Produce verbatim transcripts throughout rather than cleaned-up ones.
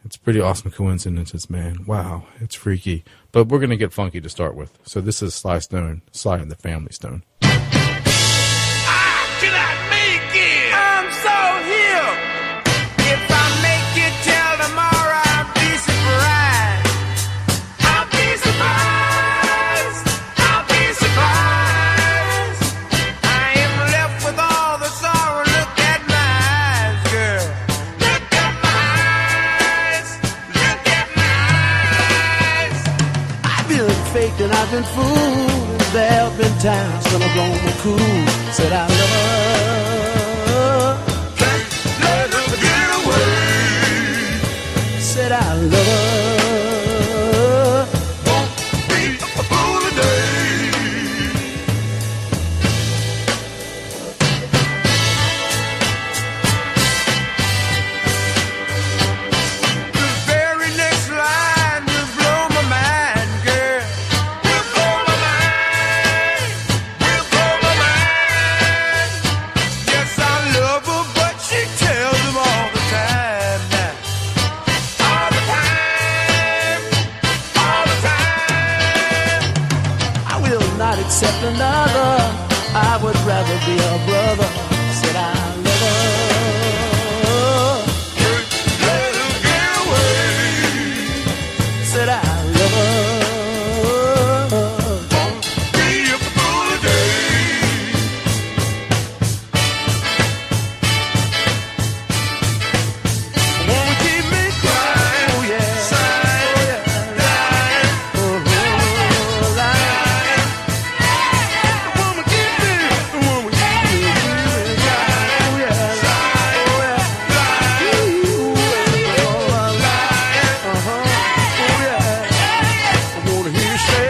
It's a pretty awesome coincidences, man. Wow, it's freaky. But we're going to get funky to start with. So this is Sly Stone, Sly and the Family Stone. I cannot make it. I'm so here. If I make it till tomorrow, I'll be surprised. I'll be surprised. I'll be surprised. I am left with all the sorrow. Look at my eyes, girl. Look at my eyes. Look at my eyes. I've been faked and I've been fooled. There have been times when I've blown my cool. Said I love her. Can't let her get away. Said I love her. Won't be a fool today. The very next line will blow my mind, girl. Will blow my mind. Will blow my mind. Yes, I love her, but she tells him all the time now. All the time. All the time. I will not accept another. I would rather be a brother. Said I love her. Let her get away. Said I love her. Be a fool today. Won't keep me crying. Oh yeah. Sighing, lying, Oh, lying. the woman keep me, the woman keep me, lying, Oh yeah. sighing, Oh yeah. lying, Ooh, oh, lying. uh-huh. Oh yeah. I wanna hear you say,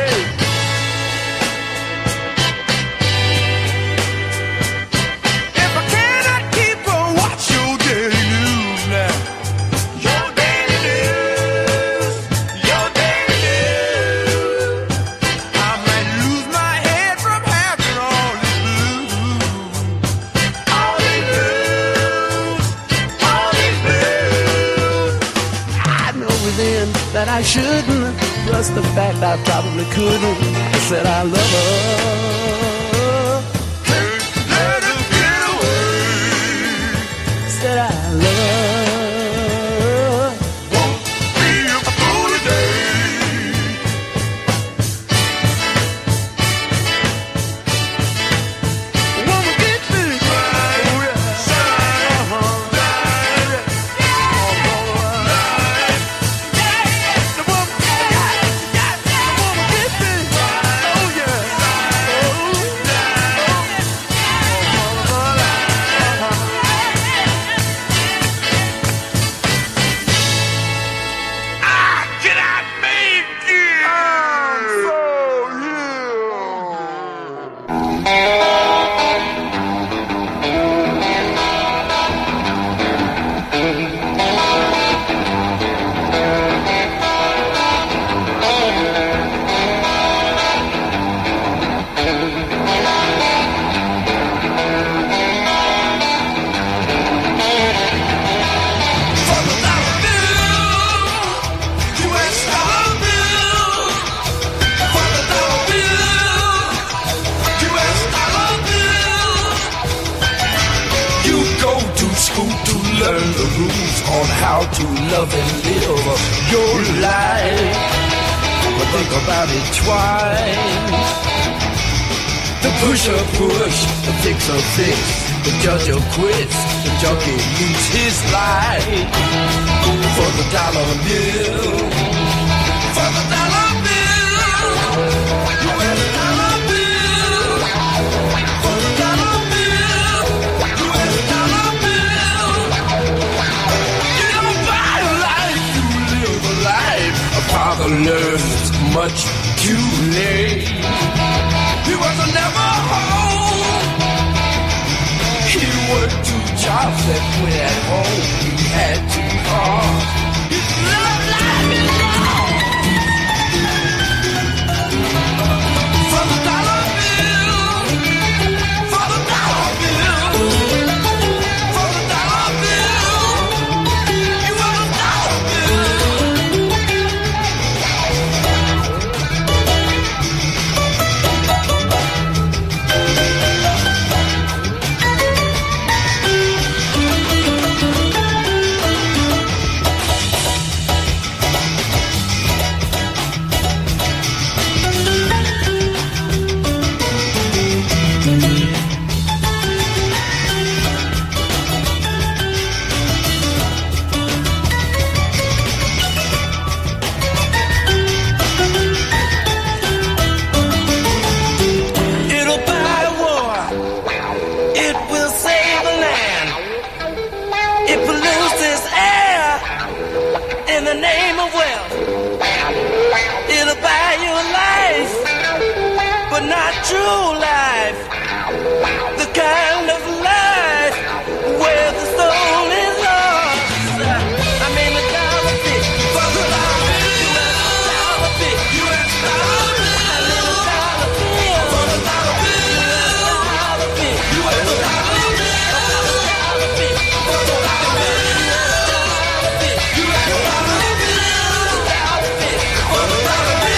if I cannot keep her, what's your daily news now? Your daily news, your daily news. I might lose my head from having all this blues, all these blues, all these blues. I know within that I shouldn't, plus the fact I probably couldn't. I said I love her. Can't let her get away. Said I love her. Won't be a fool today. Woman, get me right. Oh yeah. Shine, lying, lying. The woman, the woman, get me right. Oh yeah. I cannot make it. I'm so here. For the dollar bill, U S dollar bill. For the dollar bill, U S dollar bill. You go to school to learn the rules on how to love and live your life. But think about it twice. The pusher push, the fixer fix, the judge quits, the junkie lose his life. For the dollar bill, for the dollar bill, U S dollar bill. For the dollar bill, U S dollar bill. You don't buy a life, you live a life. A father learns much too late. He was never home. He worked two jobs that when at home he had two cars. His love life is gone. For the dollar bill, for the dollar bill, for the dollar bill, you want a dollar bill. true life, the kind of life where the soul is lost. I mean the dollar fish, for the dollar bill, U S dollar bill, I mean the dollar bill, for the dollar bill, U S dollar bill, dollar bill, for the dollar bill, U S dollar bill, dollar bill, for the dollar bill.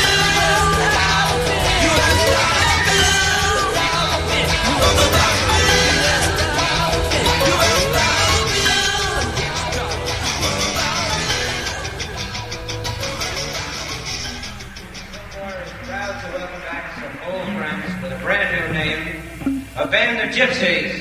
Proud to welcome back some old friends with a brand new name, a band of gypsies.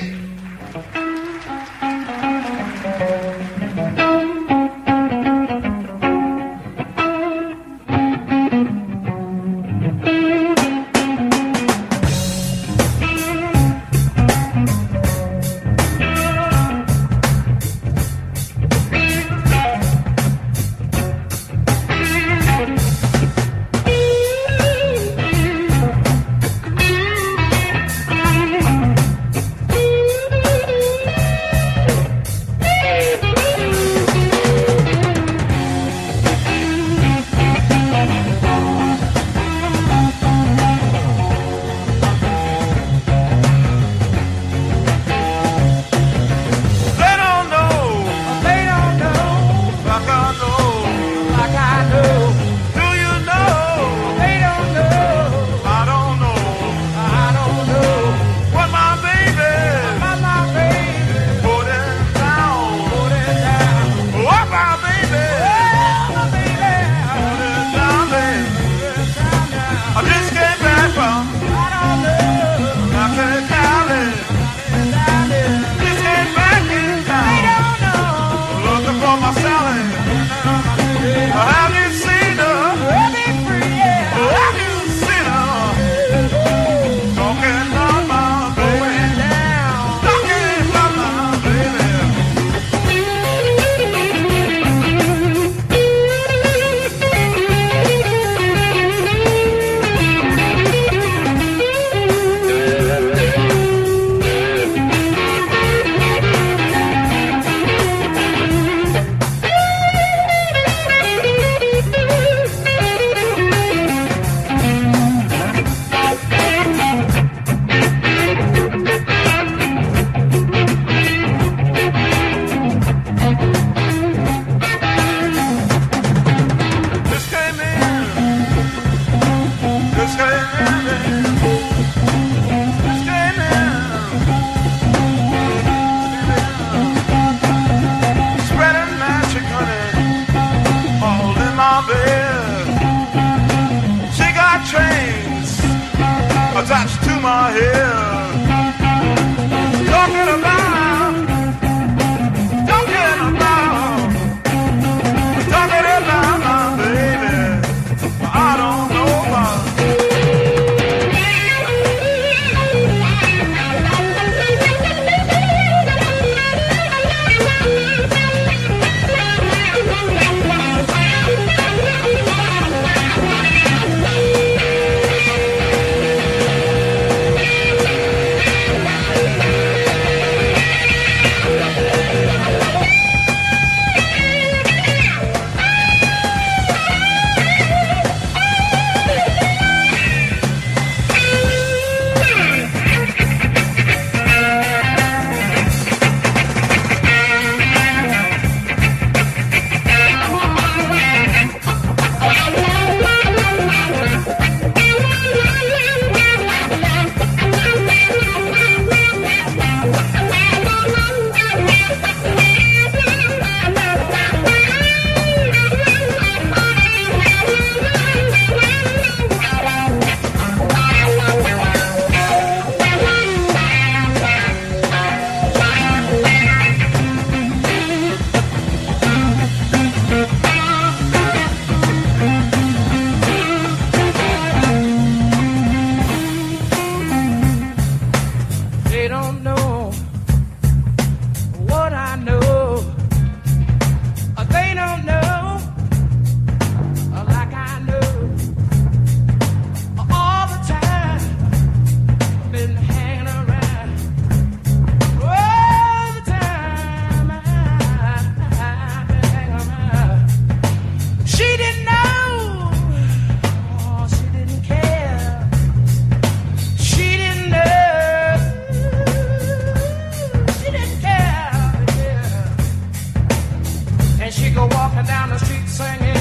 Attached to my head, talking about, talking about, talking about my baby. I don't know about. go walking down the street singing.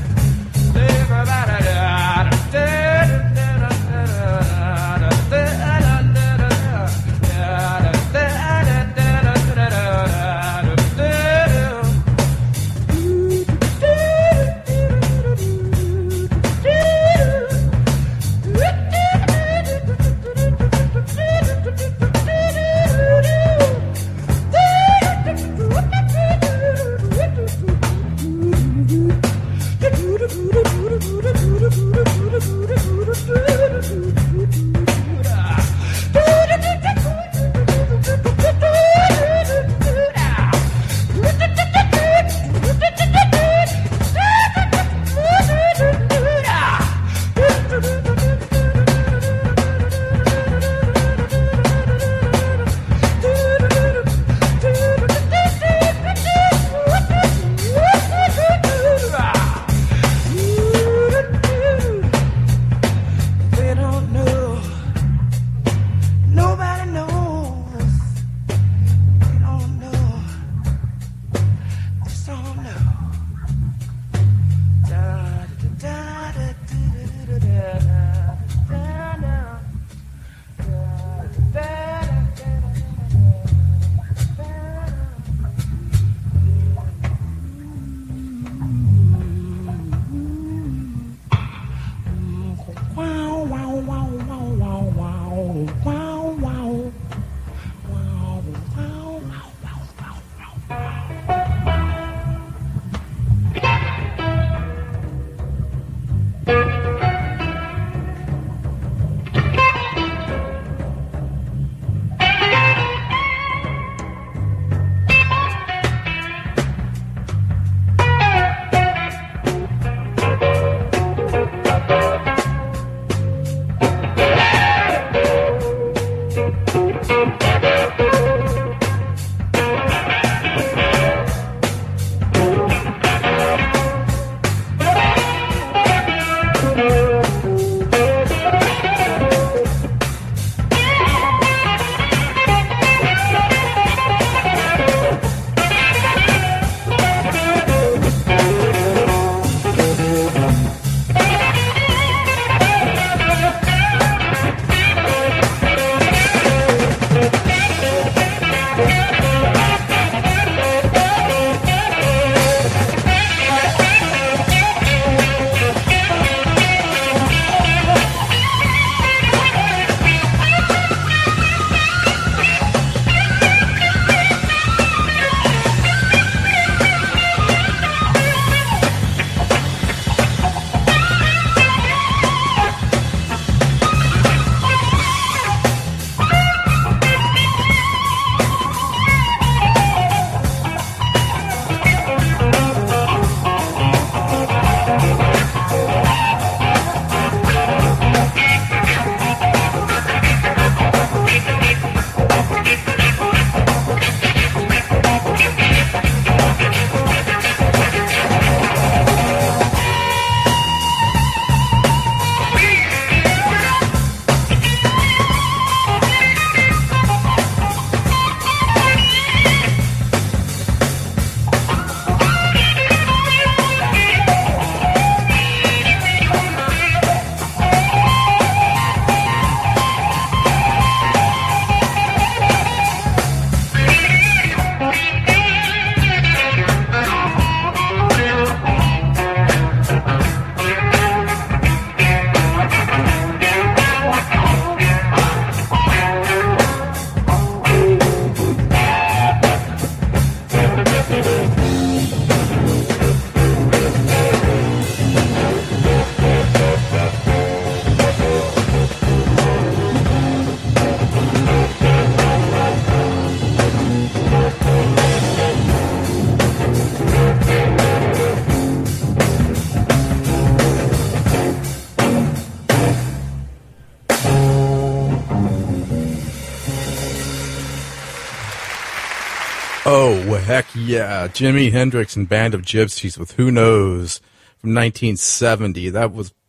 Oh, well, heck yeah. Jimi Hendrix and Band of Gypsies with Who Knows from nineteen seventy. That was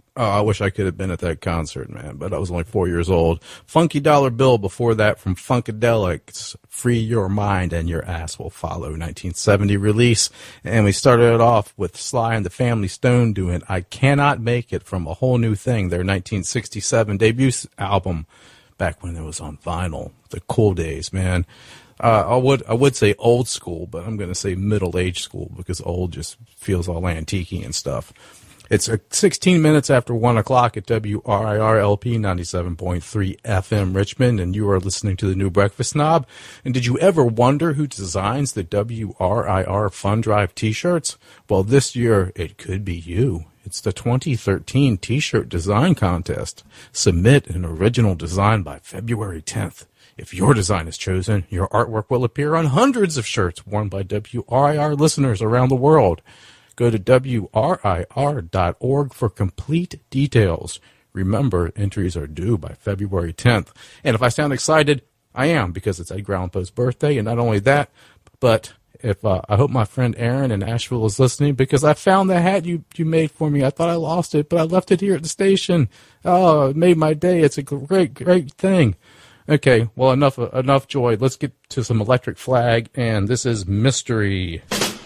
Oh, I wish I could have been at that concert, man, but I was only four years old. Funky Dollar Bill before that from Funkadelics, Free Your Mind and Your Ass Will Follow, nineteen seventy release. And we started it off with Sly and the Family Stone doing I Cannot Make It from A Whole New Thing, their nineteen sixty-seven debut album, back when it was on vinyl. The cool days, man. Uh, I would I would say old school, but I'm going to say middle-aged school because old just feels all antique and stuff. It's uh, sixteen minutes after one o'clock at W R I R L P ninety-seven point three F M Richmond, and you are listening to The New Breakfast Snob. And did you ever wonder who designs the W R I R Fun Drive t-shirts? Well, this year, it could be you. It's the twenty thirteen T-shirt design contest. Submit an original design by February tenth. If your design is chosen, your artwork will appear on hundreds of shirts worn by W R I R listeners around the world. Go to W R I R dot org for complete details. Remember, entries are due by February tenth. And if I sound excited, I am, because it's Ed Groundpo's birthday. And not only that, but if uh, I hope my friend Aaron in Asheville is listening, because I found the hat you, you made for me. I thought I lost it, but I left it here at the station. Oh, it made my day. It's a great, great thing. Okay, well, enough enough joy. Let's get to some Electric Flag, and this is Mystery.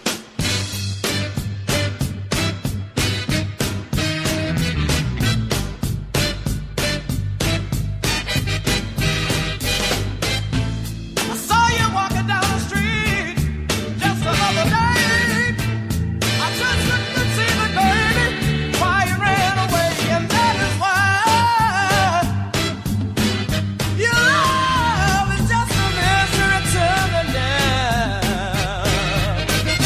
I saw you walking down the street just another day. I just couldn't see the baby why you ran away, and that is why your love is just a mystery to me now.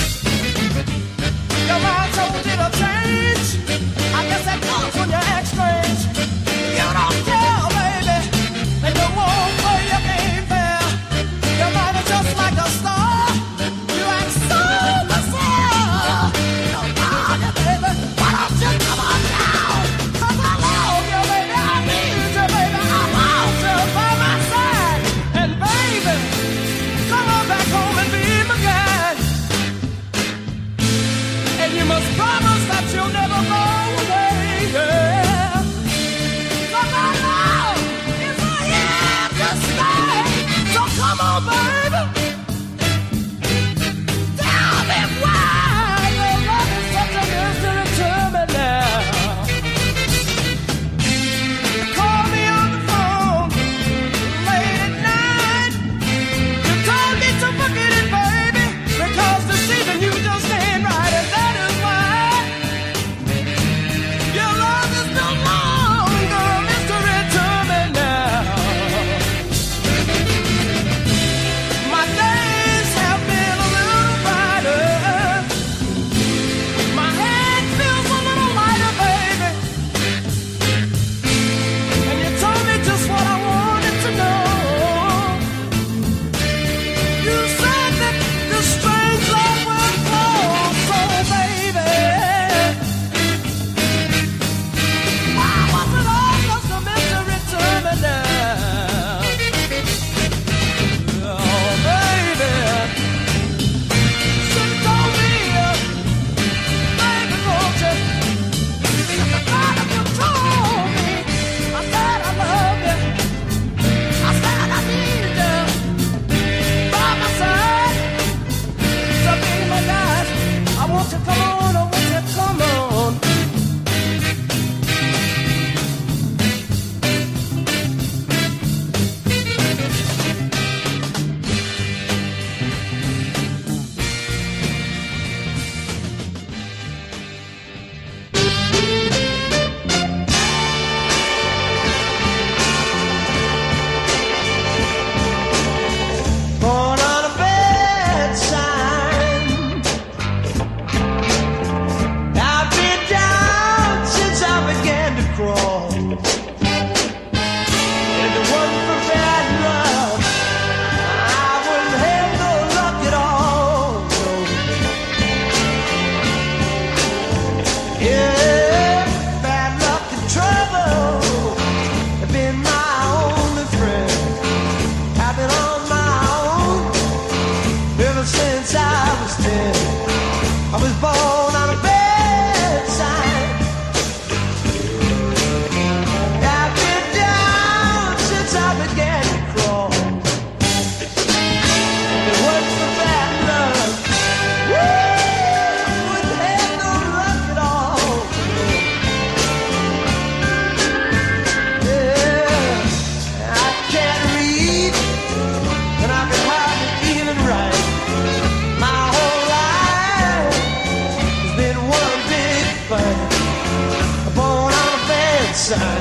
sign.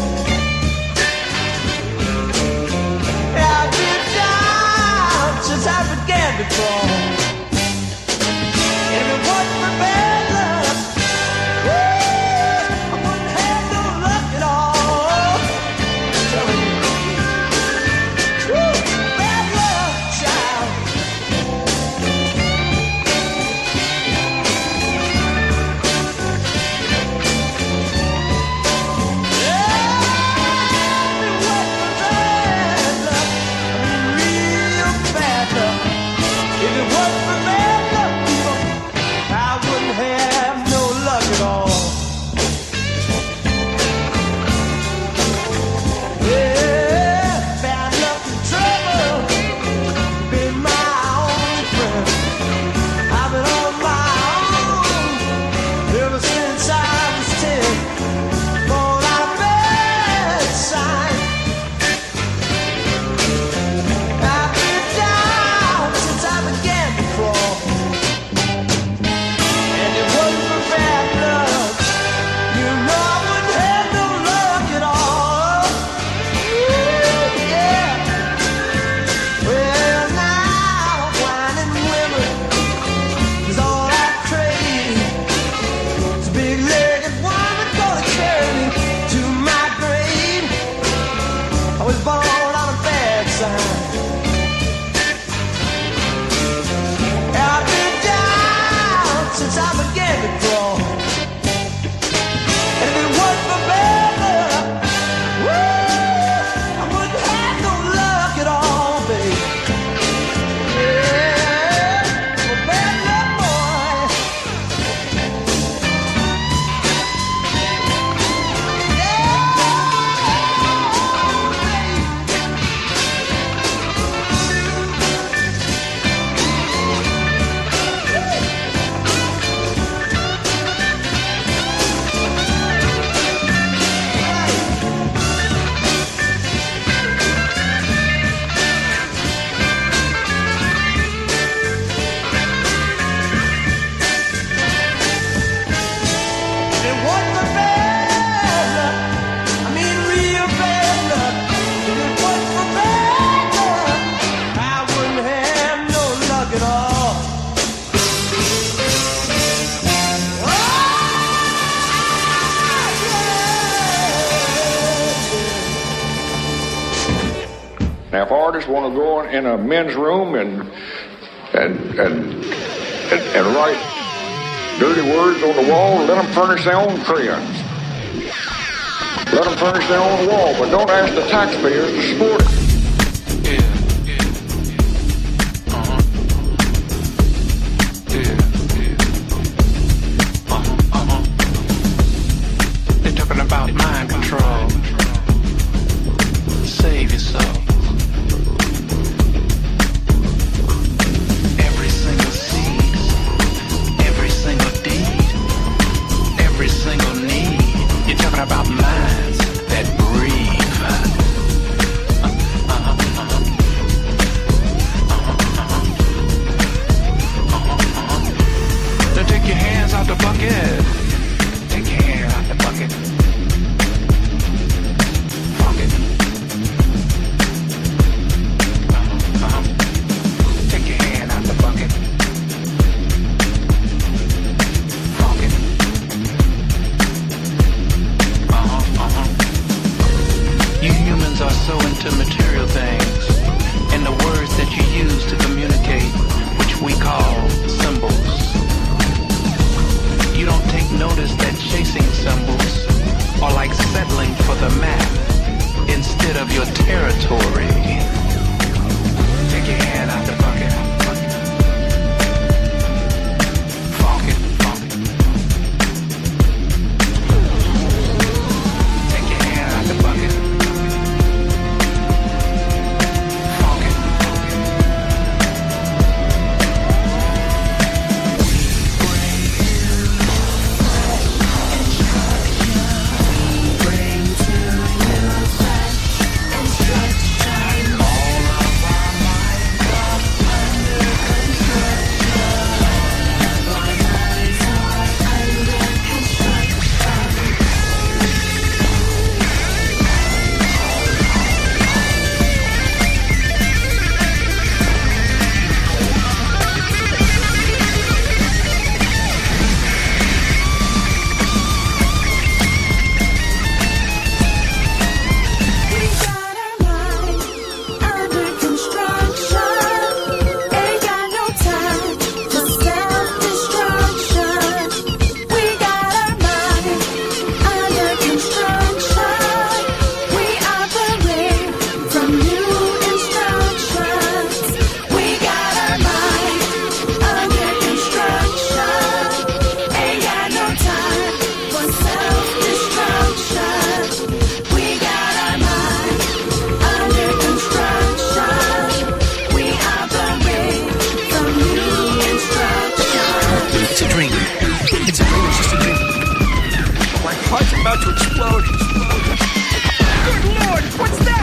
I've been down since I began to crawl. And if it wasn't for bad luck, woo, I wouldn't have no luck at all. Telling you, woo, bad luck, child. Now, if artists want to go in a men's room and and and and, and write dirty words on the wall, let them furnish their own crayons. Let them furnish their own wall, but don't ask the taxpayers to support it. About mind control. Save yourself. Every single seed, every single deed, every single need. You're talking about minds that breathe. Uh-huh, uh-huh, uh-huh. Uh-huh, uh-huh. Uh-huh, uh-huh. Now take your hands out the bucket. Take your hand out the bucket. Are so into material things and the words that you use to communicate, which we call symbols. You don't take about to explode. Good Lord, what's that?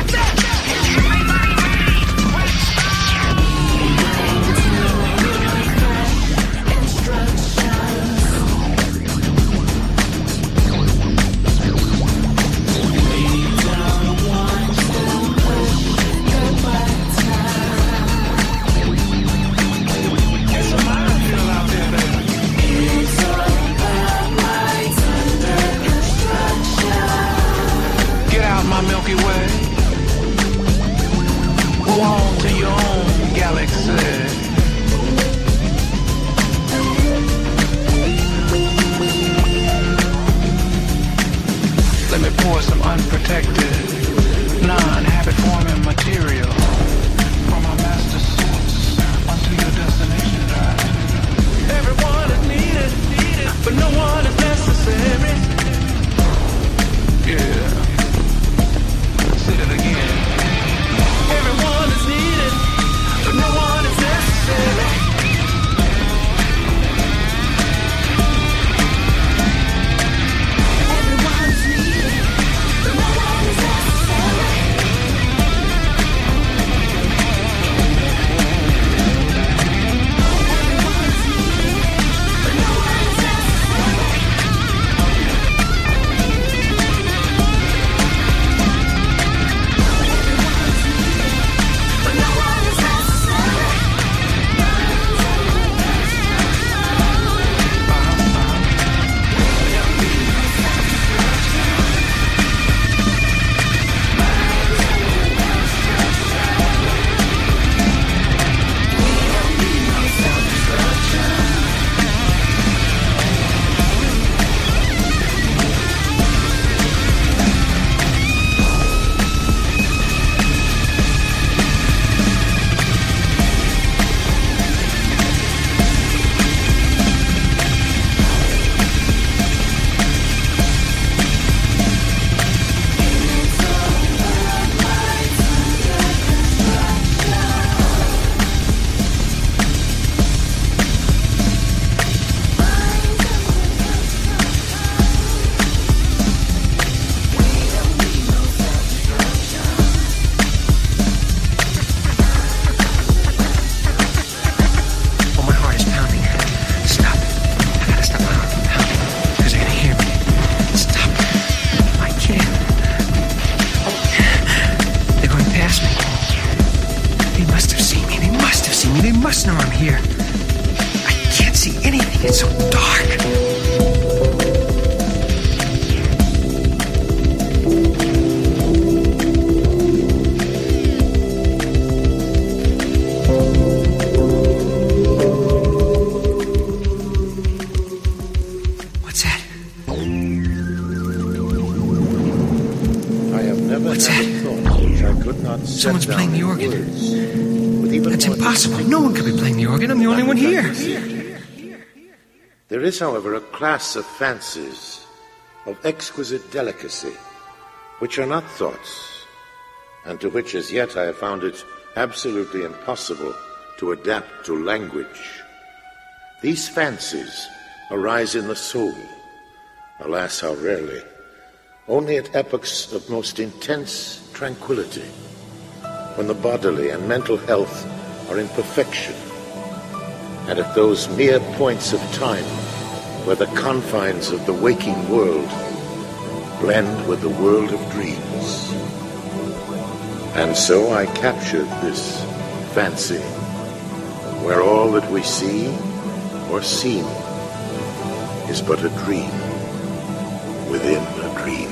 Milky Way. Go on to your own galaxy. Let me pour some unprotected, non-habit forming material from our master source onto your destination drive. Everyone is needed, needed, but no one is necessary. Yeah. Say it again. Everyone is needed, but no one is necessary. Everyone is needed, but no one is necessary. Everyone is needed, but no one is necessary. Know I'm here. I can't see anything. It's so dark. What's that? I have never What's had that? a thought which I could not set Someone's down playing the in organ. words, with even That's more impossible. distinct No one could be playing the organ. I'm the only one here. There is, however, a class of fancies of exquisite delicacy, which are not thoughts, and to which as yet I have found it absolutely impossible to adapt to language. These fancies arise in the soul, alas, how rarely, only at epochs of most intense tranquility, when the bodily and mental health are in perfection, and at those mere points of time where the confines of the waking world blend with the world of dreams. And so I captured this fancy, where all that we see or seem is but a dream within a dream.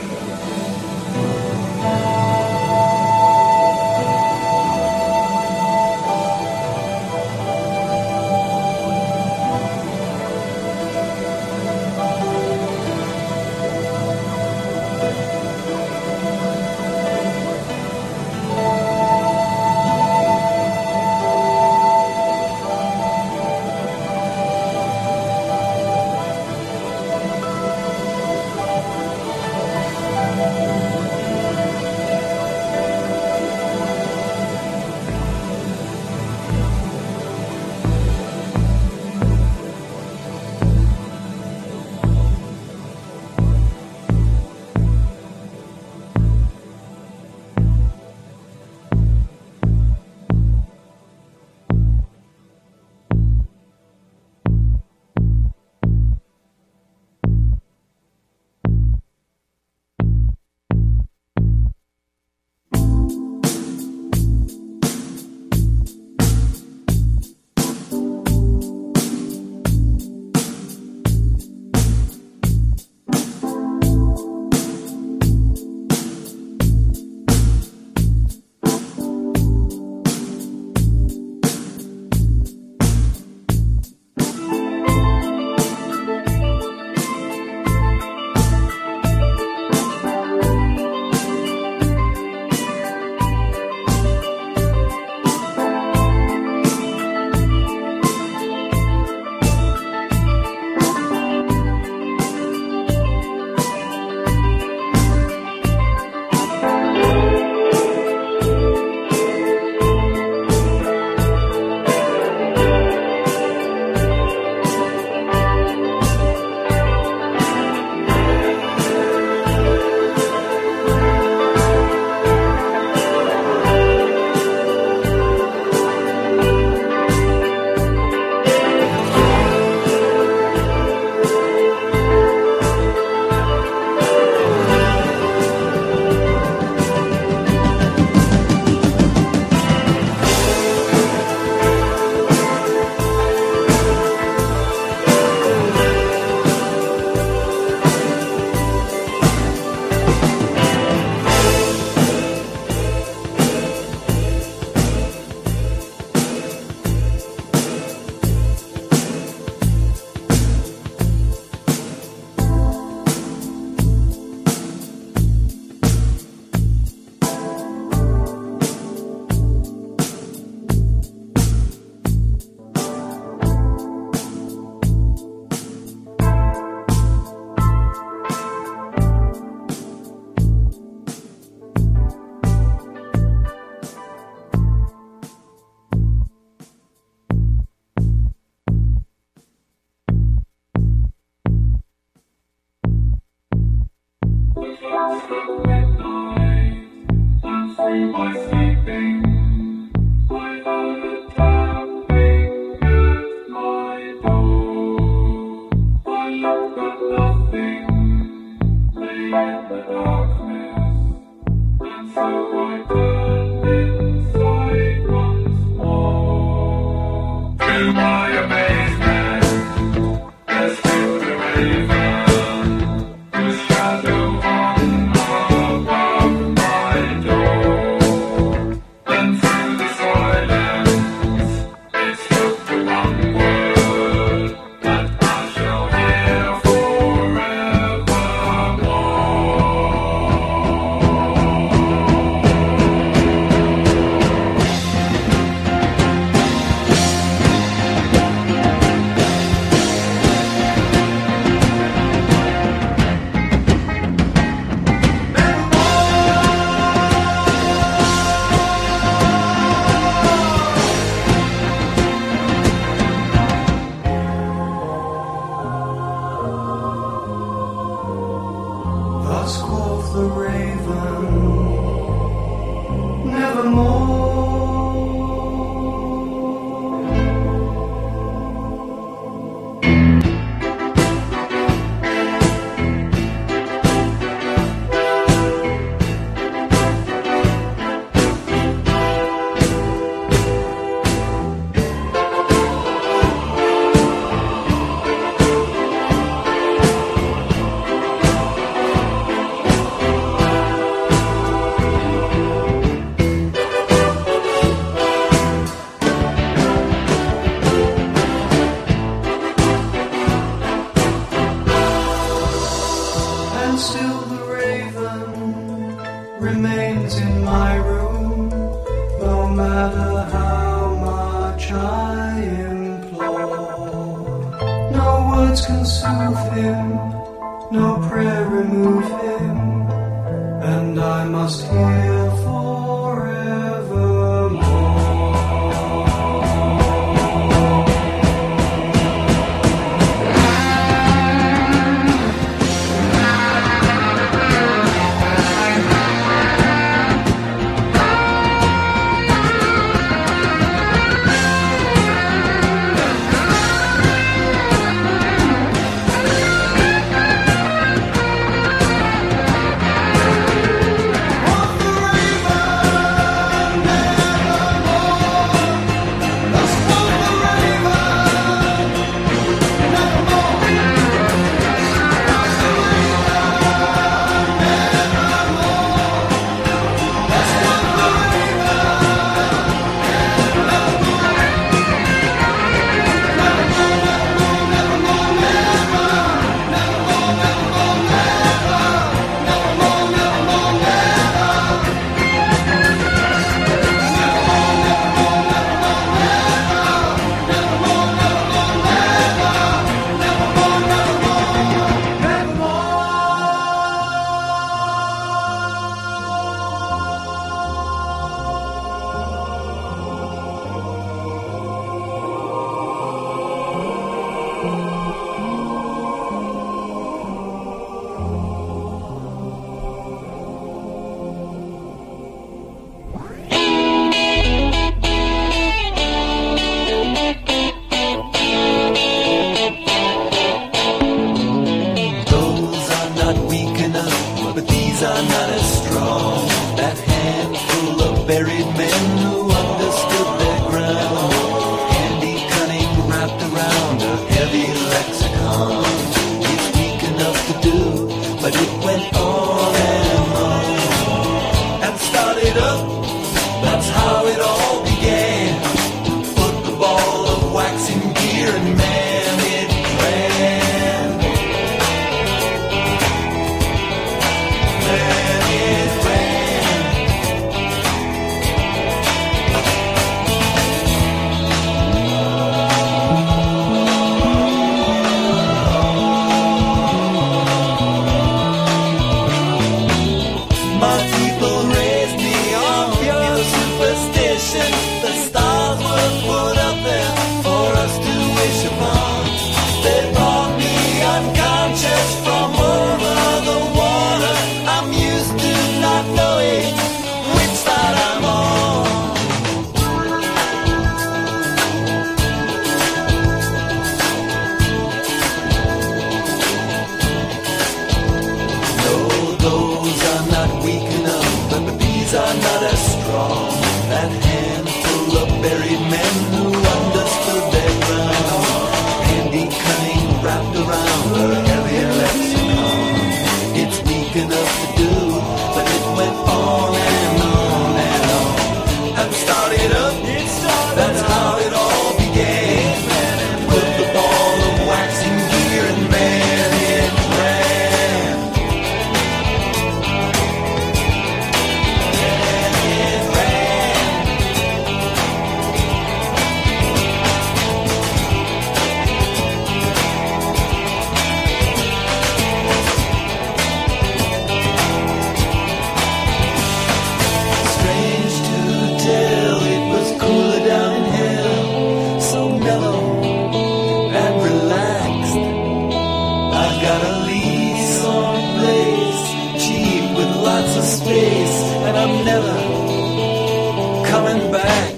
got a lease on a place, cheap with lots of space, and I'm never coming back.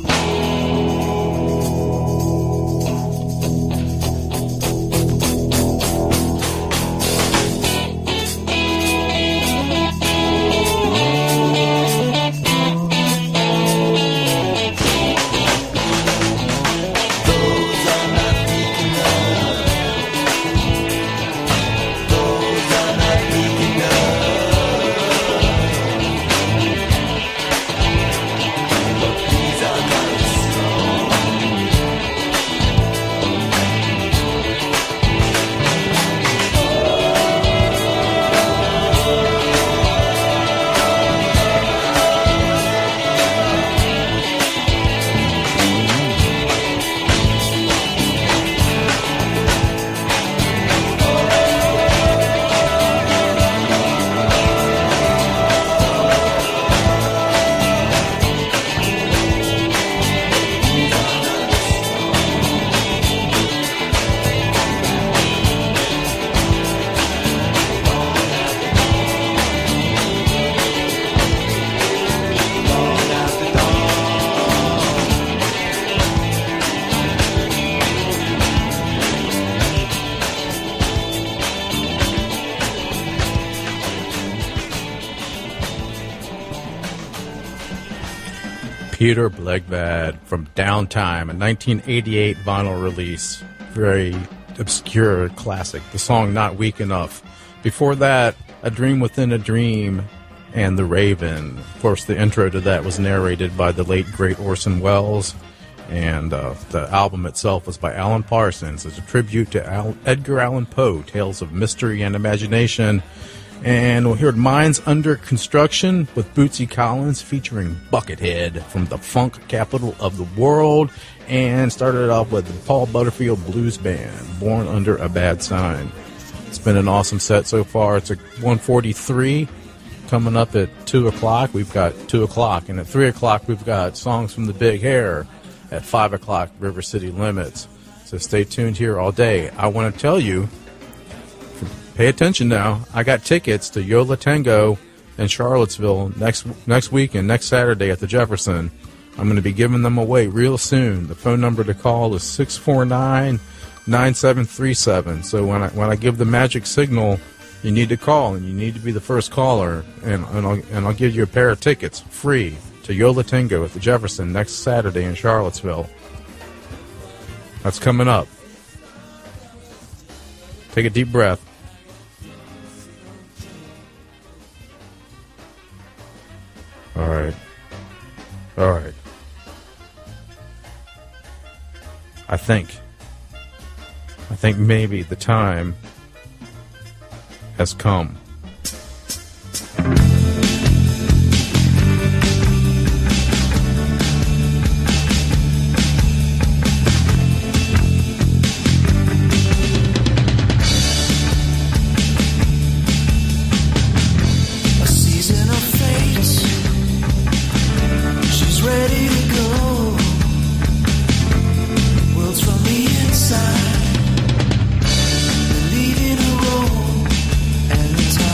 Peter Blegvad from Downtime, a nineteen eighty-eight vinyl release. Very obscure classic. The song Not Weak Enough. Before that, A Dream Within a Dream and The Raven. Of course, the intro to that was narrated by the late, great Orson Welles. And uh, the album itself was by Alan Parsons. It's a tribute to Al- Edgar Allan Poe, Tales of Mystery and Imagination. And we'll hear Minds Under Construction with Bootsy Collins featuring Buckethead from the funk capital of the world. And started it off with the Paul Butterfield Blues Band, Born Under a Bad Sign. It's been an awesome set so far. It's a one forty-three. Coming up at two o'clock, we've got two o'clock. And at three o'clock, we've got Songs from the Big Hair. At five o'clock, River City Limits. So stay tuned here all day. I want to tell you, pay attention now. I got tickets to Yo La Tengo in Charlottesville next next weekend, next Saturday at the Jefferson. I'm going to be giving them away real soon. The phone number to call is six four nine, nine seven three seven. So when I when I give the magic signal, you need to call, and you need to be the first caller, and, and, I'll, and I'll give you a pair of tickets free to Yo La Tengo at the Jefferson next Saturday in Charlottesville. That's coming up. Take a deep breath. All right. All right. I think, I think maybe the time has come. Inside, leaving a roll and the time.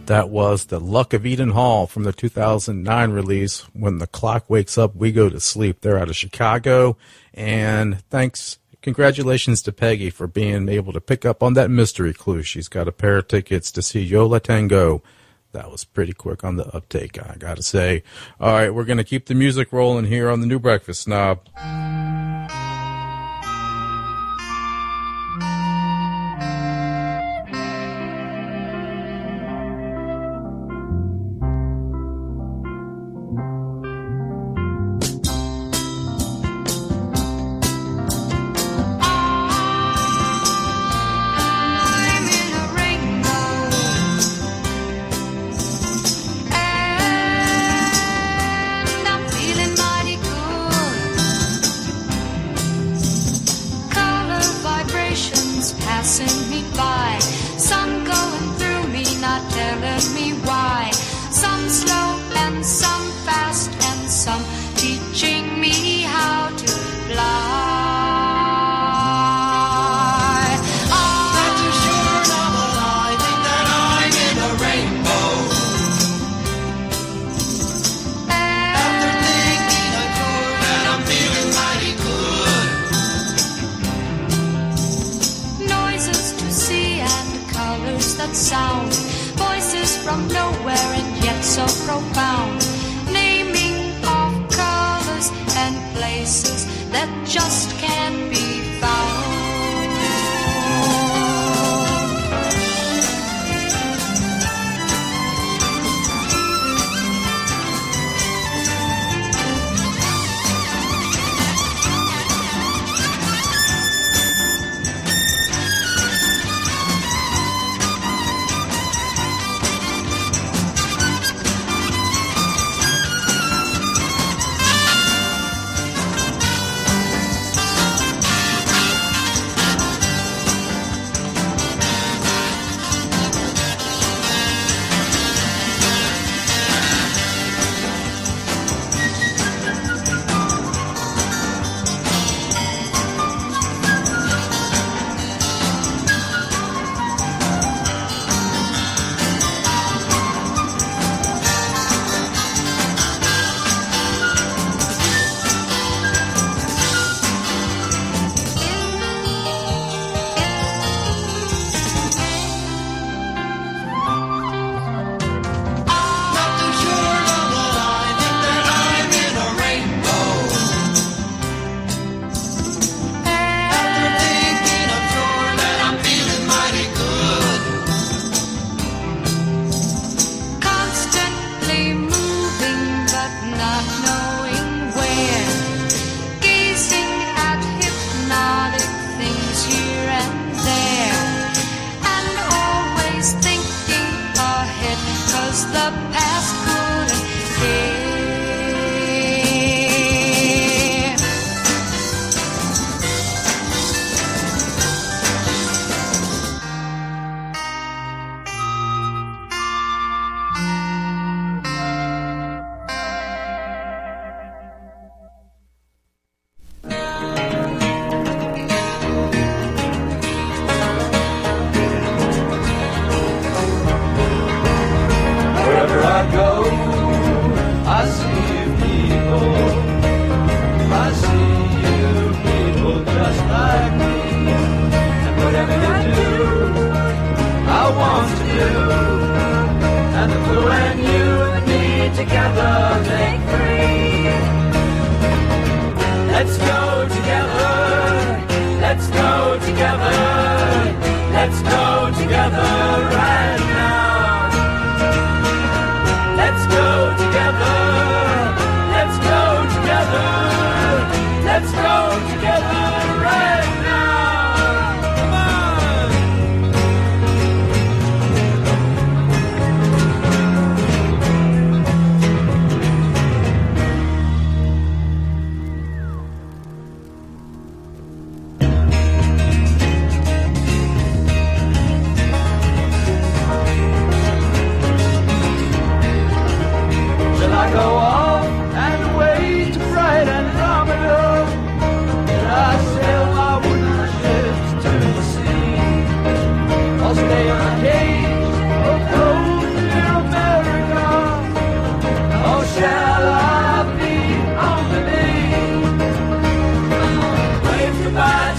That was The Luck of Eden Hall from the two thousand nine release, When the Clock Wakes Up, We Go to Sleep. They're out of Chicago. And thanks, congratulations to Peggy for being able to pick up on that mystery clue. She's got a pair of tickets to see Yo La Tengo. That was pretty quick on the uptake, I gotta say. All right, we're going to keep the music rolling here on the New Breakfast Snob.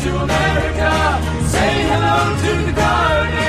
to America. Say hello to the garden.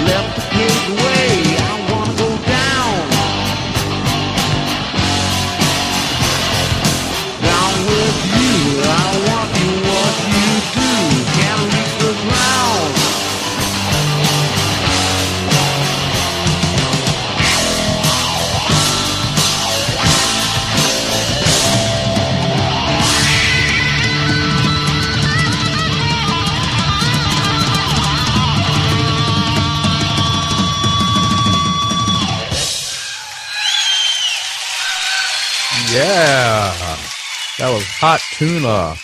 left to pave the way. I wanna go down, down with you. I want you what you do. Can't reach the ground. Yeah, that was Hot Tuna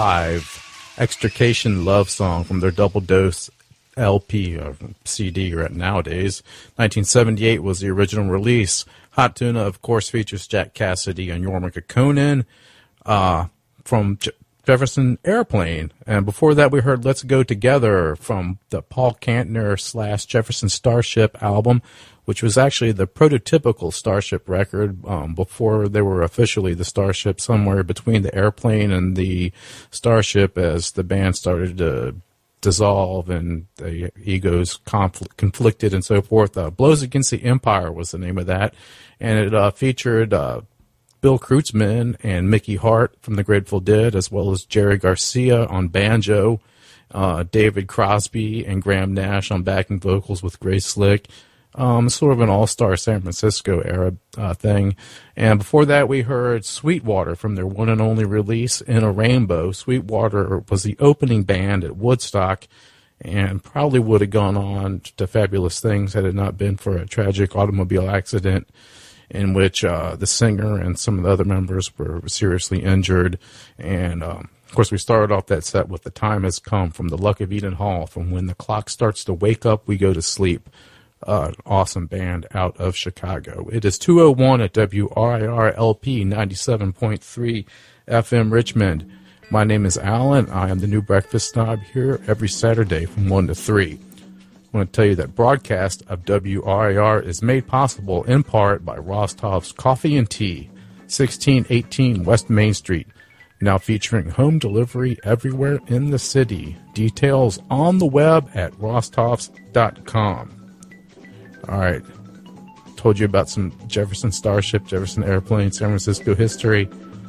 live, Extrication Love Song from their Double Dose L P or C D right nowadays. nineteen seventy-eight was the original release. Hot Tuna, of course, features Jack Cassidy and Jorma Kaukonen uh, from Je- Jefferson Airplane. And before that, we heard Let's Go Together from the Paul Kantner slash Jefferson Starship album, which was actually the prototypical Starship record um, before they were officially the Starship, somewhere between the Airplane and the Starship as the band started to dissolve and the egos confl- conflicted and so forth. Uh, Blows Against the Empire was the name of that, and it uh, featured uh, Bill Kreutzmann and Mickey Hart from the Grateful Dead, as well as Jerry Garcia on banjo, uh, David Crosby and Graham Nash on backing vocals with Grace Slick. Um, sort of an all-star San Francisco era uh, thing. And before that, we heard Sweetwater from their one and only release, In a Rainbow. Sweetwater was the opening band at Woodstock and probably would have gone on to fabulous things had it not been for a tragic automobile accident in which uh, the singer and some of the other members were seriously injured. And, um, of course, we started off that set with The Time Has Come from the Luck of Eden Hall, from When the Clock Starts to Wake Up, We Go to Sleep. Uh, an awesome band out of Chicago. It is two oh one at W R I R L P ninety-seven point three F M Richmond. My name is Alan. I am the new breakfast snob here every Saturday from one to three. I want to tell you that broadcast of W R I R is made possible in part by Rostov's Coffee and Tea, sixteen eighteen West Main Street, now featuring home delivery everywhere in the city. Details on the web at rostovs dot com. All right. Told you about some Jefferson Starship, Jefferson Airplane, San Francisco history.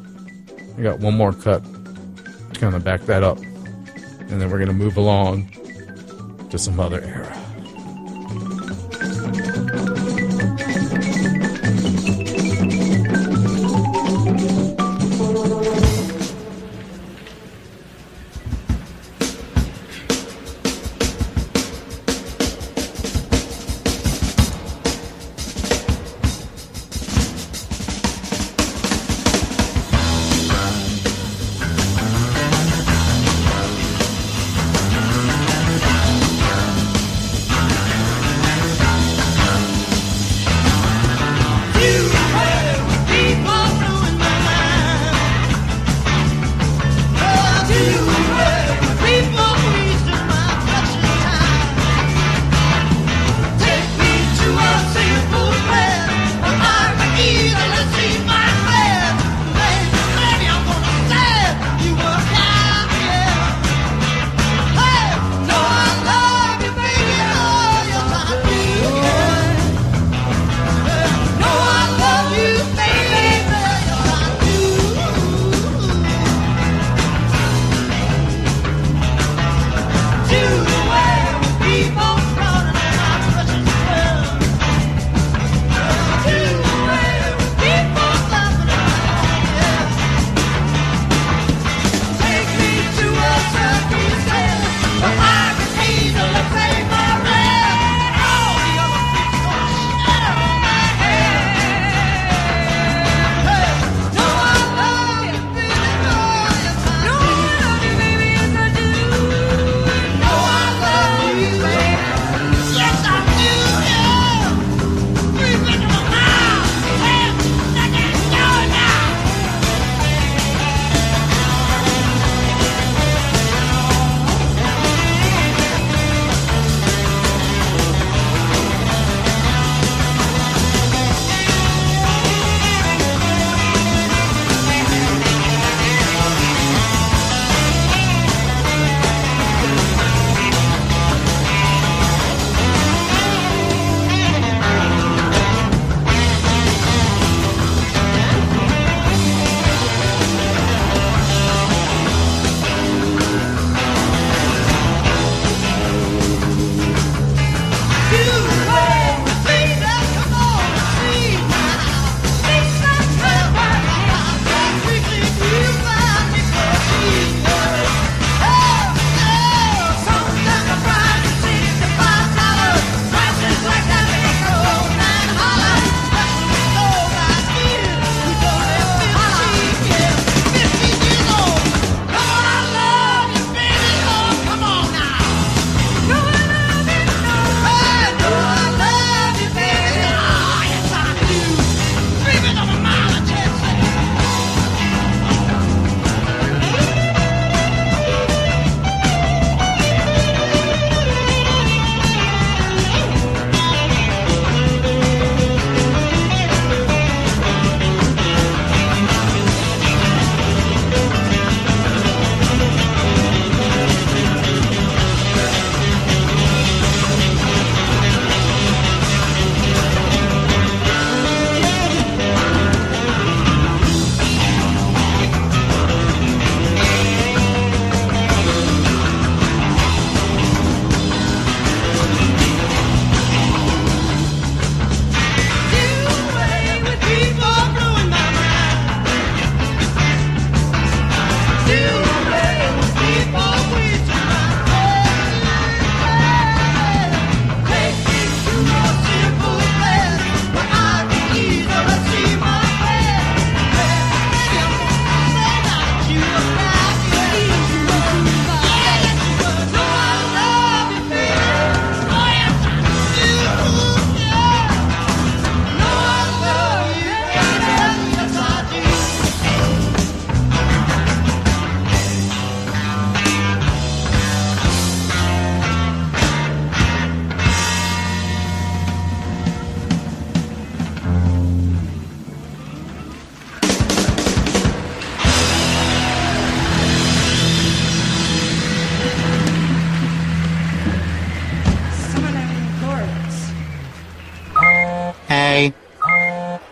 I got one more cut to kind of back that up. And then we're going to move along to some other era.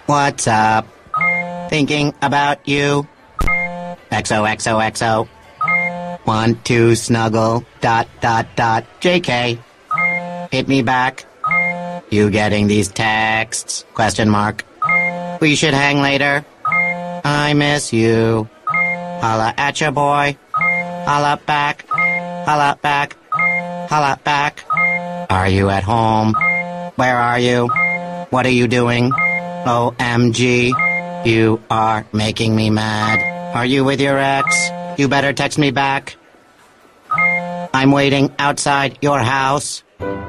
What's up? Thinking about you. X O X O X O. Want to snuggle. Dot dot dot. J K. Hit me back. You getting these texts? Question mark. We should hang later. I miss you. Holla at ya, boy. Holla back. Holla back. Holla back. Are you at home? Where are you? What are you doing? O M G. You are making me mad. Are you with your ex? You better text me back. I'm waiting outside your house.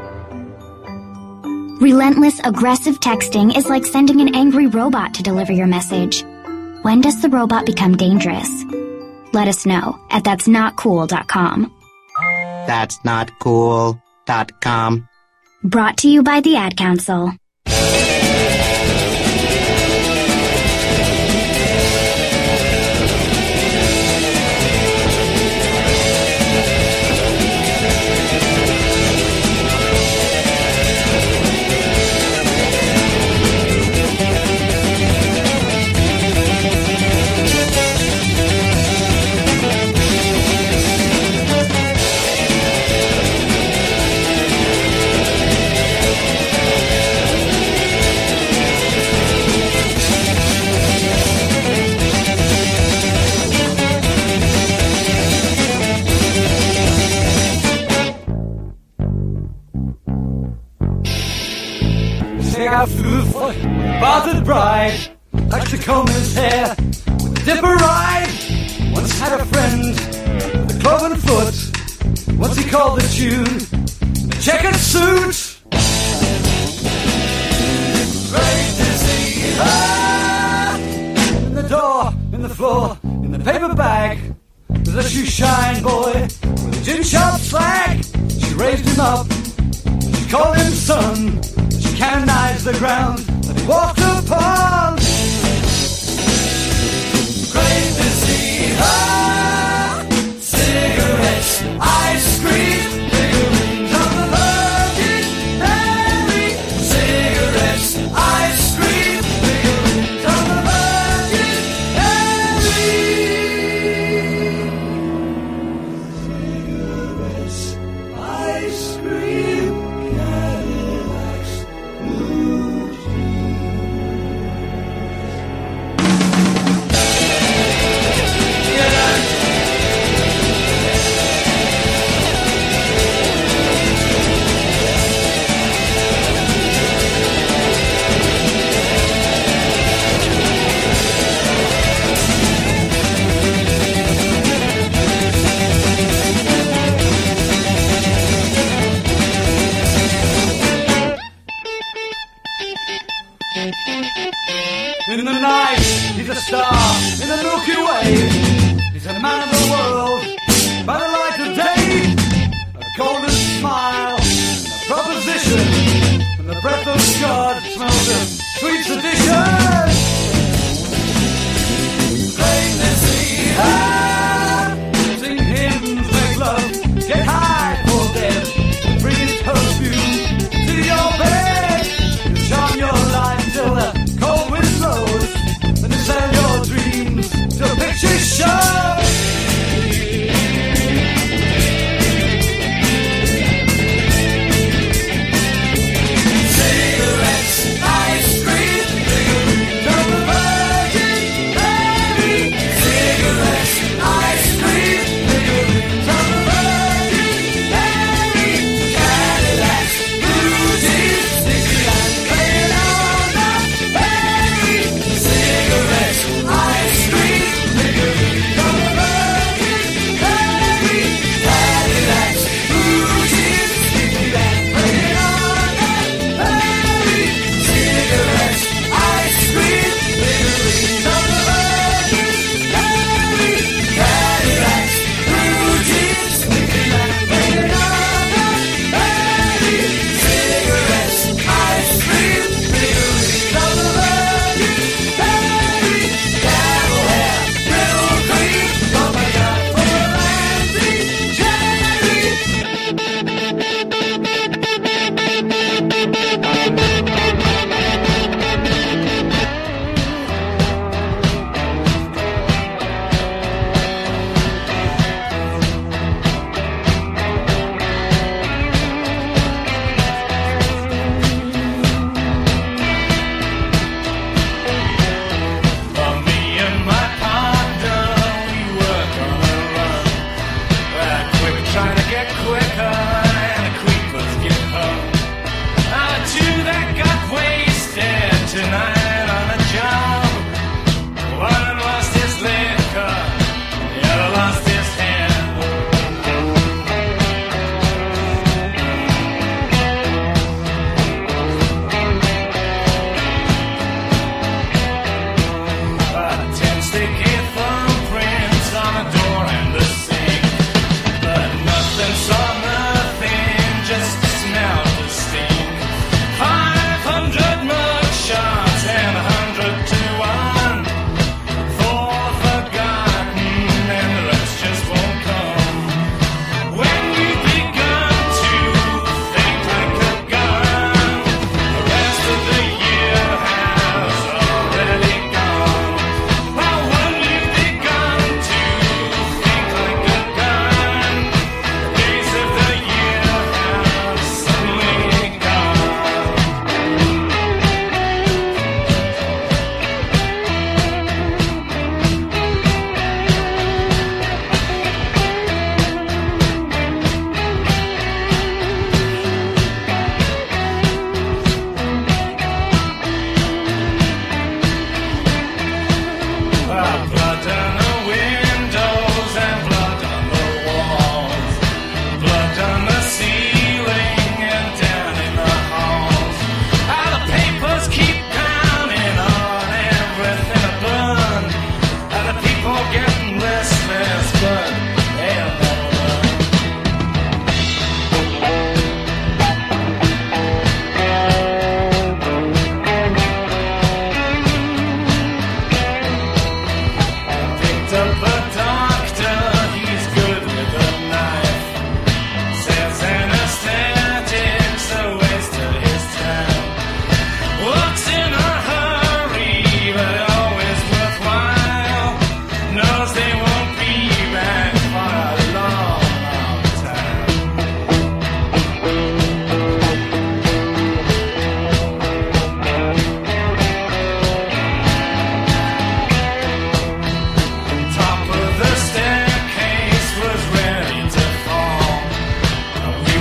Relentless, aggressive texting is like sending an angry robot to deliver your message. When does the robot become dangerous? Let us know at that's not cool dot com. That's not cool dot com. Brought to you by the Ad Council. Out through the foot, bothered bride, likes to comb his hair with a dipper ride. Once had a friend with a cloven foot. Once he called the tune in a checkered suit. Great to see her in the door, in the floor, in the paper bag. With a shoe shine boy with a gin shop slag. She raised him up, she called him son. Canonized the ground that he walked upon. Great to see her. Cigarettes, ice cream, figurines of the Virgin Mary. Cigarettes, ice cream, figurines of the Virgin Mary. Cigarettes, ice cream, Cadillacs. In the night, he's a star in the Milky Way. He's a man of the world by the light of day. A golden smile, a proposition, and the breath of God smells of sweet sedition. Great to see her. Sing hymns, make love, get high for death. Bring his perfume to your bed. Charm your life till the cold wind blows, and sell your dreams to a picture show. Cigarettes, ice cream, figurines of the Virgin Mary. Cigarettes,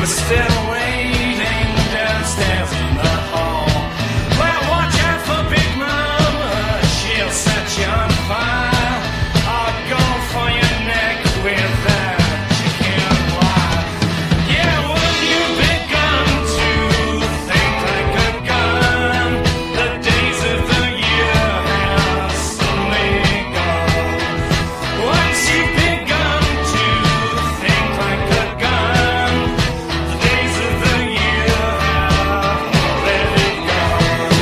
still waiting downstairs in the hall. Well, watch out for Big Mama, she'll set you on fire. I'll go for your neck with that chicken wire. Yeah, when you begun to think like a gun, the days of the year have suddenly gone. Once you've begun to think like a gun, the days of the year have already gone.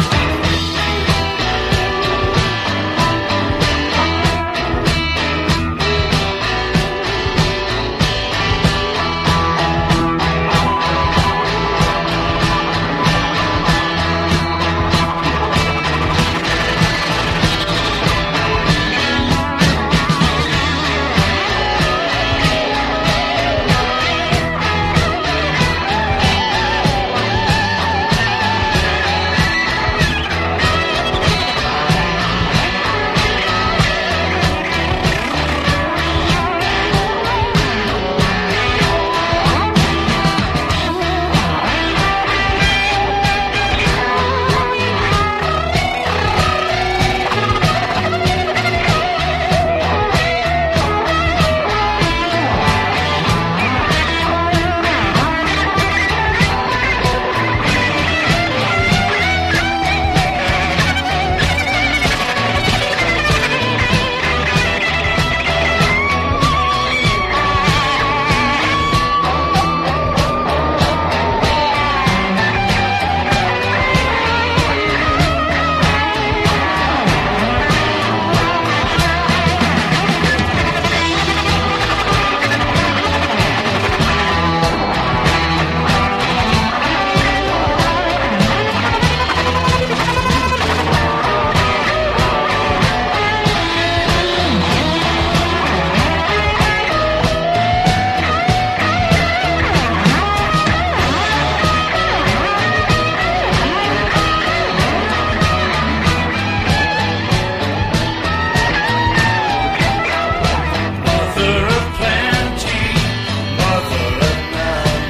Mother of plenty, mother of none,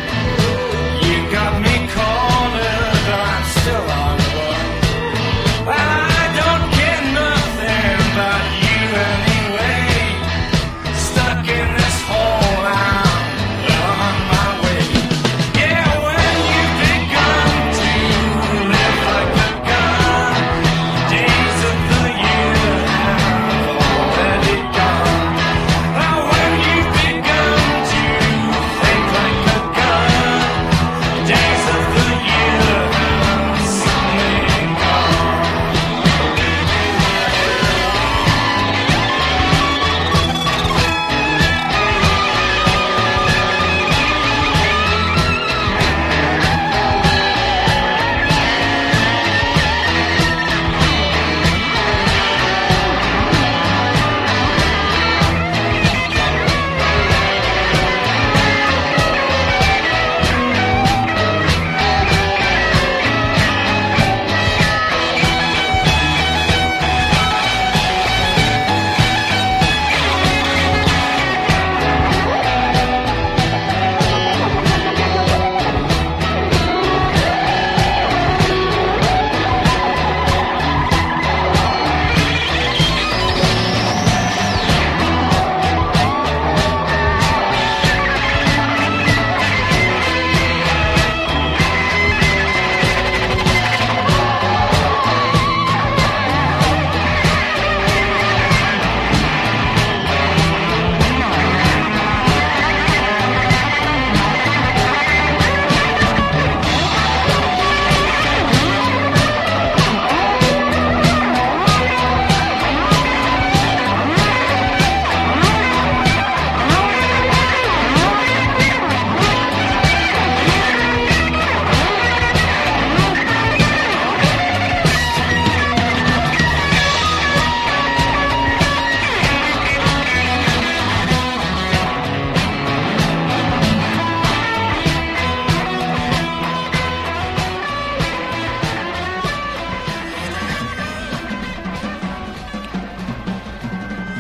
you got me cornered, I'm still on one. I don't get nothing but you anyway. Stuck in this hole, I'm on my way. Yeah, when you begun to live like a gun, days of the year have already gone. Now when you've begun to think like a gun, days of the year have suddenly gone.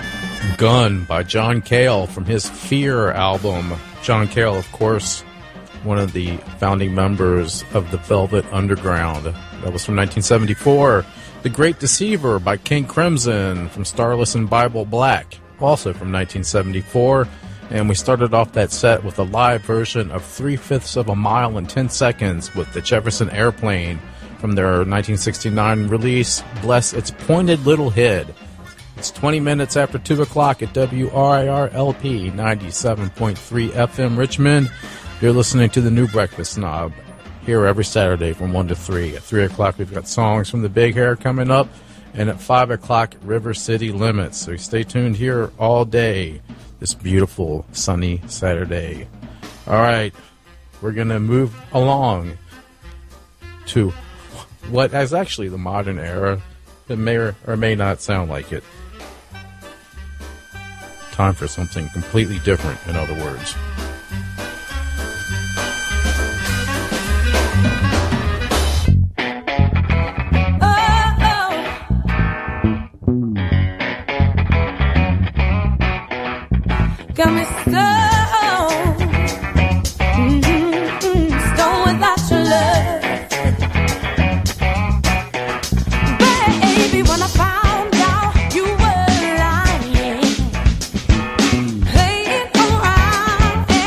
Gun by John Cale from his Fear album. John Cale, of course, one of the founding members of the Velvet Underground. That was from nineteen seventy-four. The Great Deceiver by King Crimson from Starless and Bible Black, also from nineteen seventy-four. And we started off that set with a live version of Three-Fifths of a Mile in ten Seconds with the Jefferson Airplane from their nineteen sixty-nine release, Bless Its Pointed Little Head. It's twenty minutes after two o'clock at W R I R L P ninety-seven point three F M Richmond. You're listening to the New Breakfast Snob here every Saturday from one to three. At three o'clock, we've got songs from the Big Hair coming up. And at five o'clock, River City Limits. So stay tuned here all day this beautiful sunny Saturday. All right, we're going to move along to what is actually the modern era. It may or, or may not sound like it. Time for something completely different, in other words. Got me stoned, mm-hmm, stoned without your love. Baby, when I found out you were lying, playing around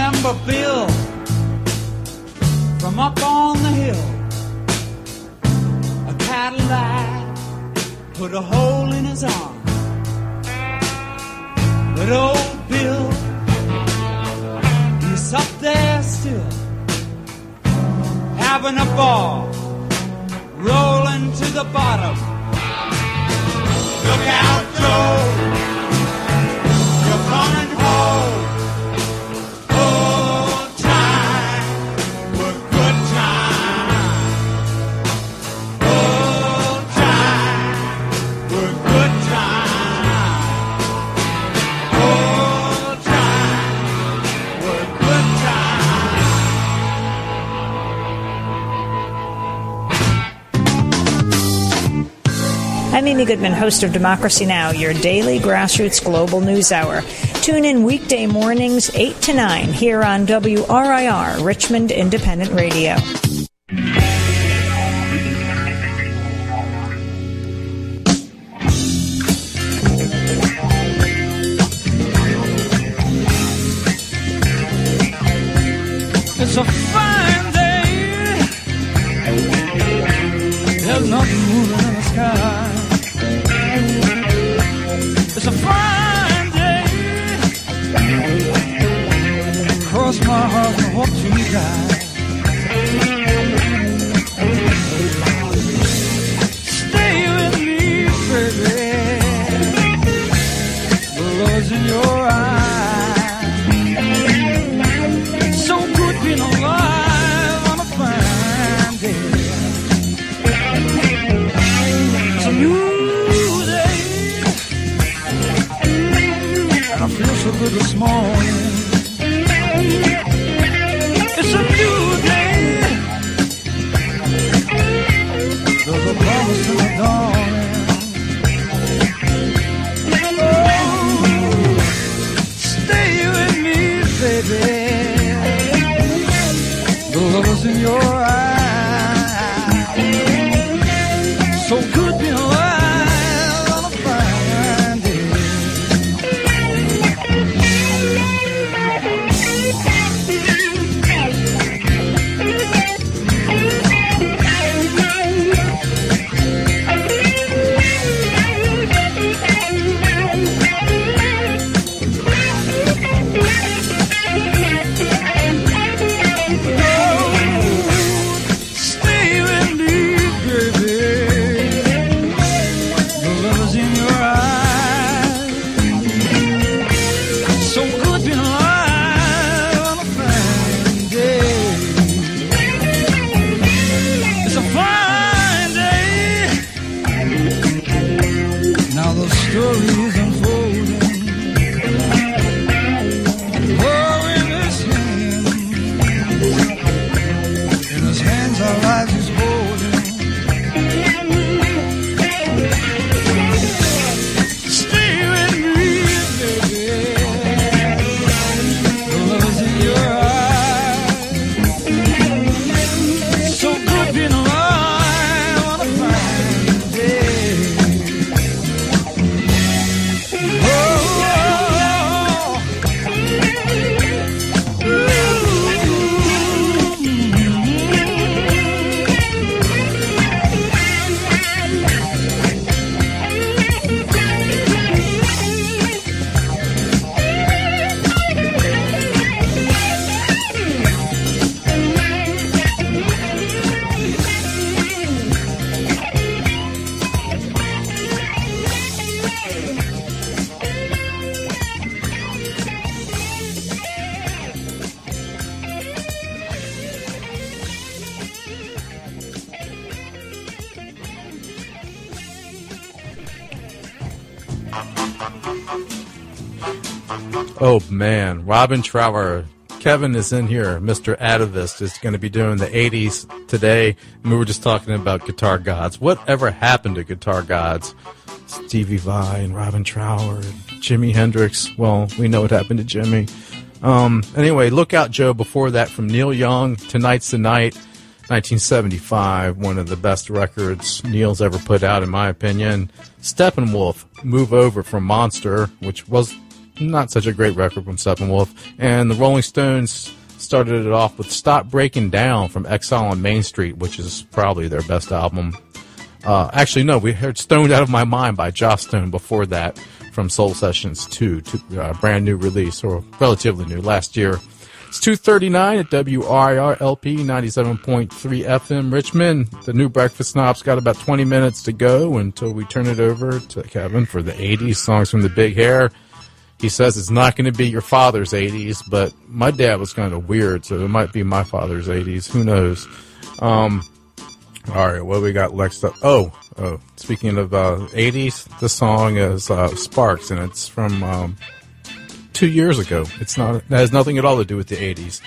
remember Bill from up on the hill. A Cadillac put a hole in his arm. But old Bill, he's up there still, having a ball, rolling to the bottom. Look out, Joe, you're coming home. Old time, were good time. Old time, were good time. Old time, were good time. I'm Amy Goodman, host of Democracy Now!, your daily grassroots global news hour. Tune in weekday mornings, eight to nine, here on W R I R, Richmond Independent Radio. It's a fine day. There's nothing moving in the sky. It's a fine day. Cross my heart and hope to die. Stay with me, baby. The Lord's in your eyes. So good being alive on a fine day. It's a new day, and I feel so good this morning. It's a new day, there's a promise in the dawning. Oh, stay with me, baby. The love is in your eyes. So good being alive on a fine day. Stay with me, baby. The love is in your eyes. So good being alive on a fine day. It's a fine day. Now the story is unfolding. Oh, in his hands, in his hands our lives is holding. Stay with me, baby. The love is in your eyes. So good being alive on a fine day. Oh, Oh man, Robin Trower. Kevin is in here. Mister Atavist is going to be doing the eighties today. And we were just talking about Guitar Gods. Whatever happened to Guitar Gods? Stevie Vai and Robin Trower, Jimi Hendrix. Well, we know what happened to Jimmy. Um, anyway, Look Out Joe before that from Neil Young. Tonight's the Night, nineteen seventy-five. One of the best records Neil's ever put out, in my opinion. Steppenwolf, Move Over from Monster, which was not such a great record from Steppenwolf. And the Rolling Stones started it off with Stop Breaking Down from Exile on Main Street, which is probably their best album. Uh, actually, no, we heard Stoned Out of My Mind by Joss Stone before that from Soul Sessions two, to, uh, brand new release, or relatively new, last year. It's two thirty-nine at W R I R L P ninety-seven point three F M Richmond. The new Breakfast Snob's got about twenty minutes to go until we turn it over to Kevin for the eighties songs from the Big Hair. He says it's not going to be your father's eighties, but my dad was kind of weird, so it might be my father's eighties. Who knows? Um, all right, what do we got next up? Oh, oh speaking of uh, eighties, the song is uh, Sparks, and it's from um, two years ago. It's not. It has nothing at all to do with the eighties.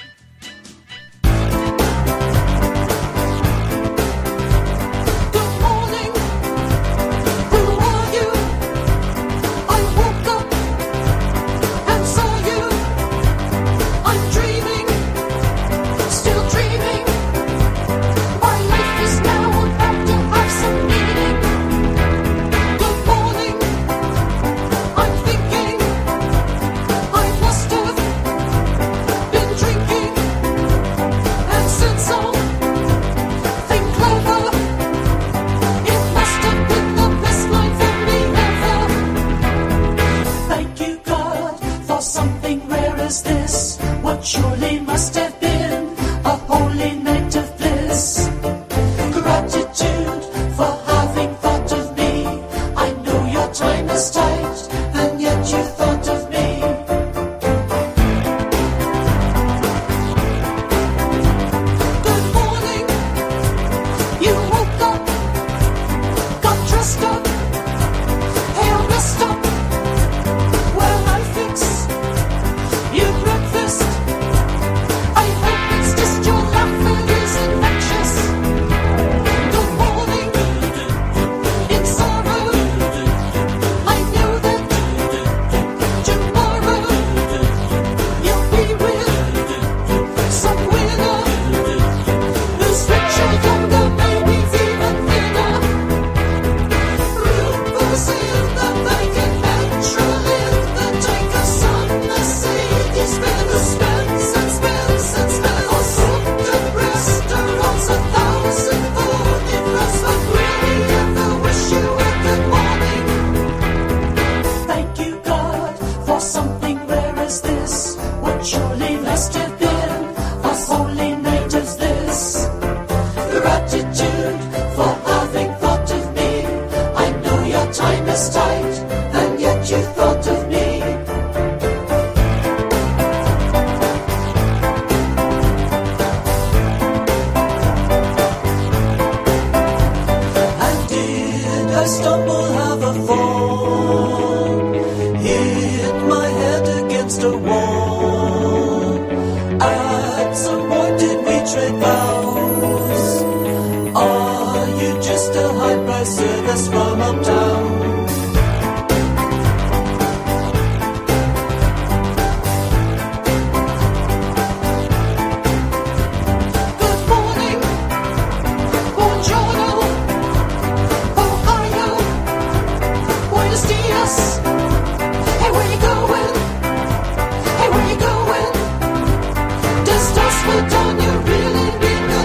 Does dust for done you really mean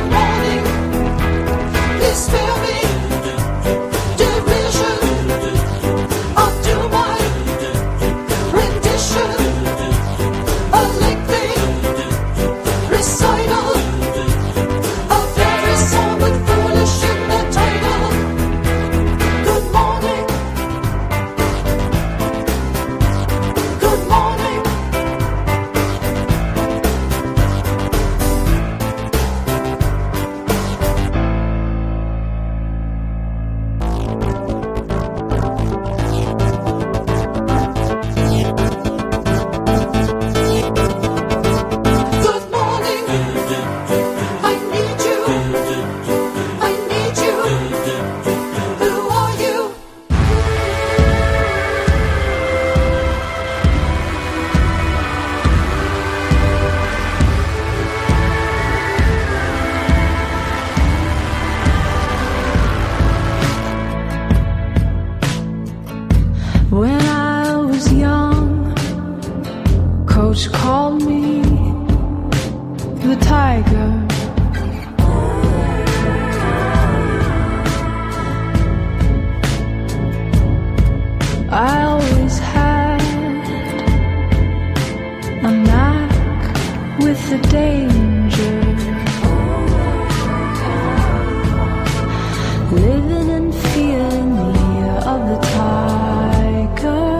the tiger. I always had a knack with the danger, living and feeling the year of the tiger,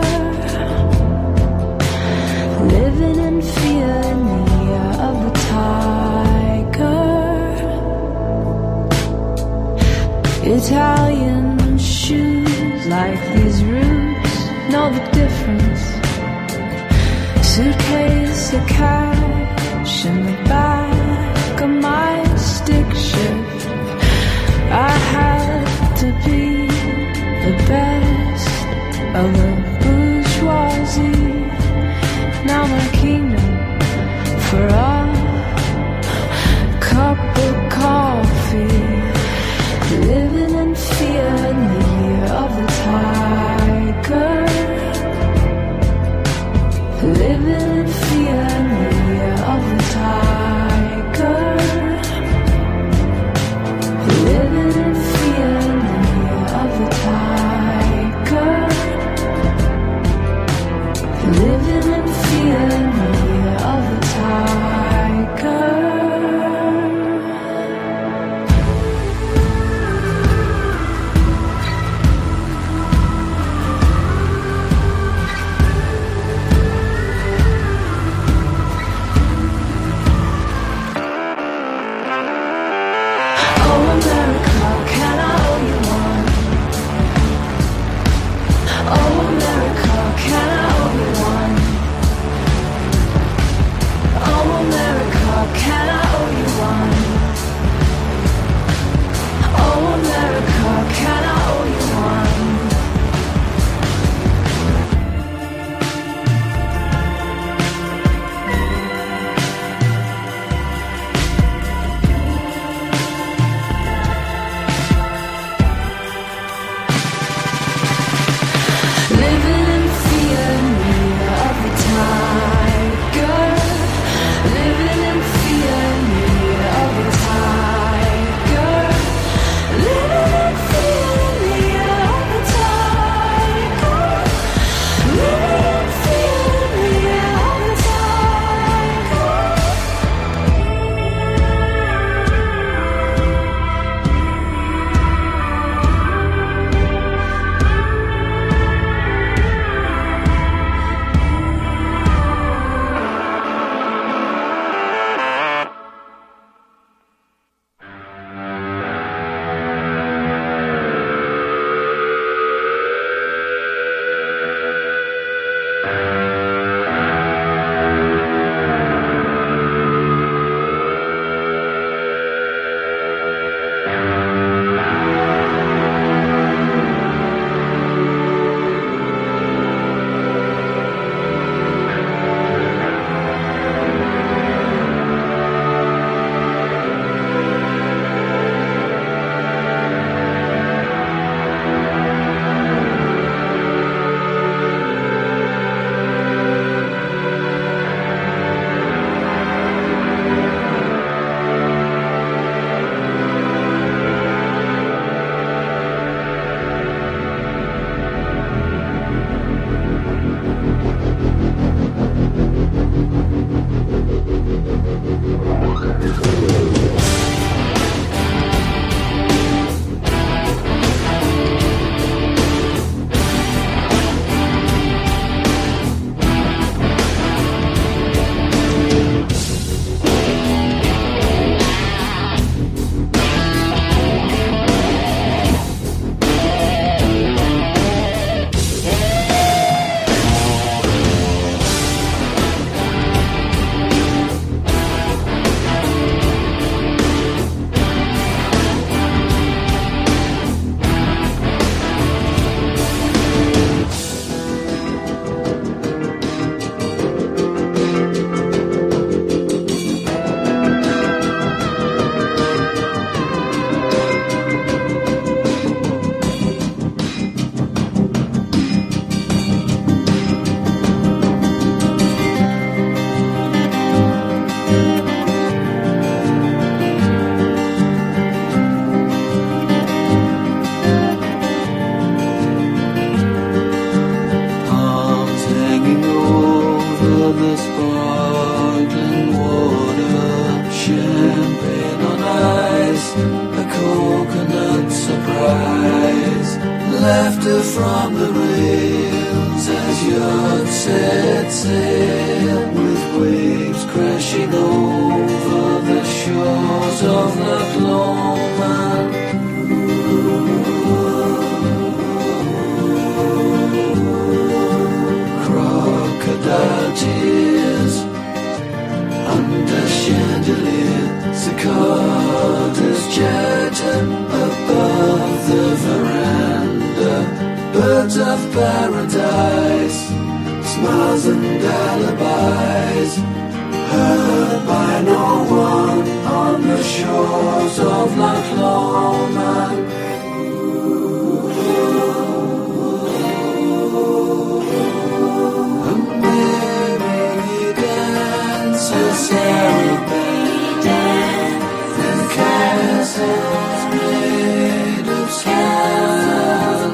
living and feeling the year of the tiger. Italian shoes like these roots know the difference. Suitcase of cash in the back of my stick shift. I had to be the best of the bourgeoisie. Now my kingdom for a cup of coffee, living and feeling the year of the tiger, living and feeling the year shores of Loch Lomond. Crocodile tears under chandelier, cicadas chatting above the veranda. Birds of paradise, smiles and alibis, heard by no one on the shores of Loch Lomond. A merry dancer, Sarah dance, and castles made of sand.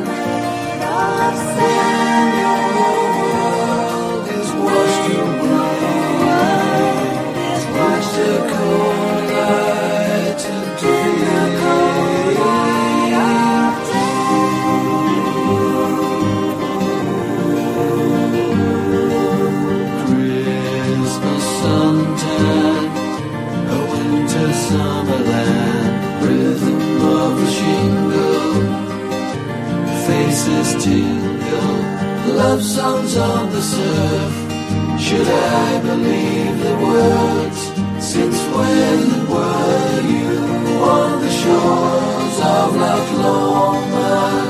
Summerland, rhythm of the shingle, faces tingle, love songs on the surf. Should I believe the words? Since when were you on the shores of Loch Lomond?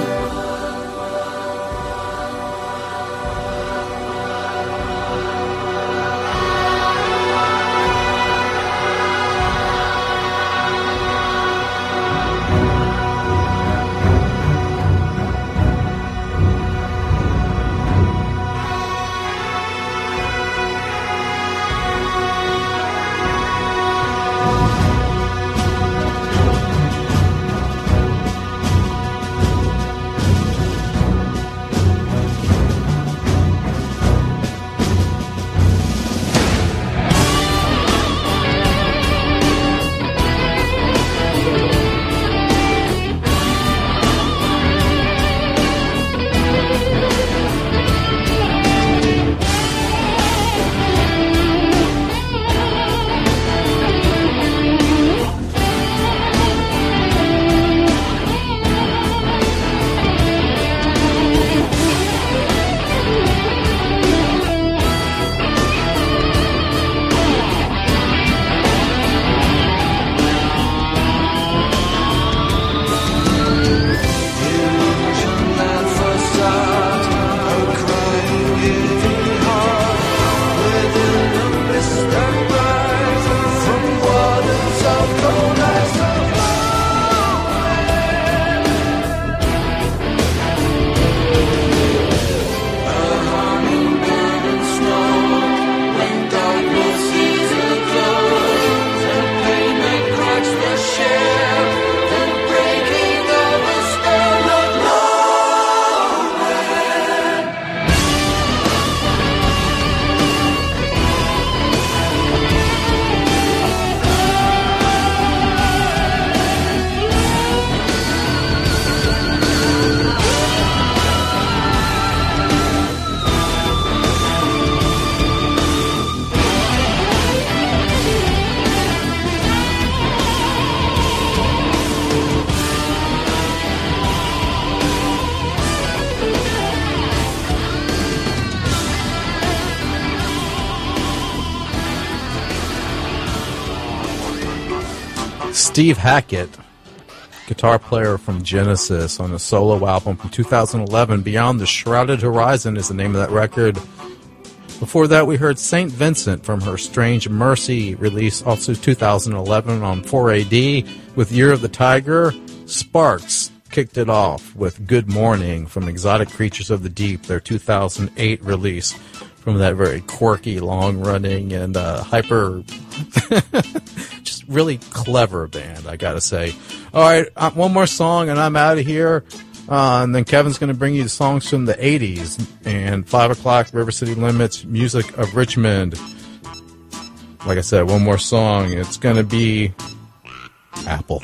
Steve Hackett, guitar player from Genesis, on a solo album from two thousand eleven. Beyond the Shrouded Horizon is the name of that record. Before that, we heard Saint Vincent from her Strange Mercy release, also two thousand eleven on four A D, with Year of the Tiger. Sparks kicked it off with Good Morning from Exotic Creatures of the Deep, their two thousand eight release, from that very quirky, long-running, and uh, hyper... just really clever band, I gotta say. All right, uh, one more song and I'm out of here. Uh, and then Kevin's going to bring you the songs from the eighties. And five o'clock, River City Limits, Music of Richmond. Like I said, one more song. It's going to be Apple.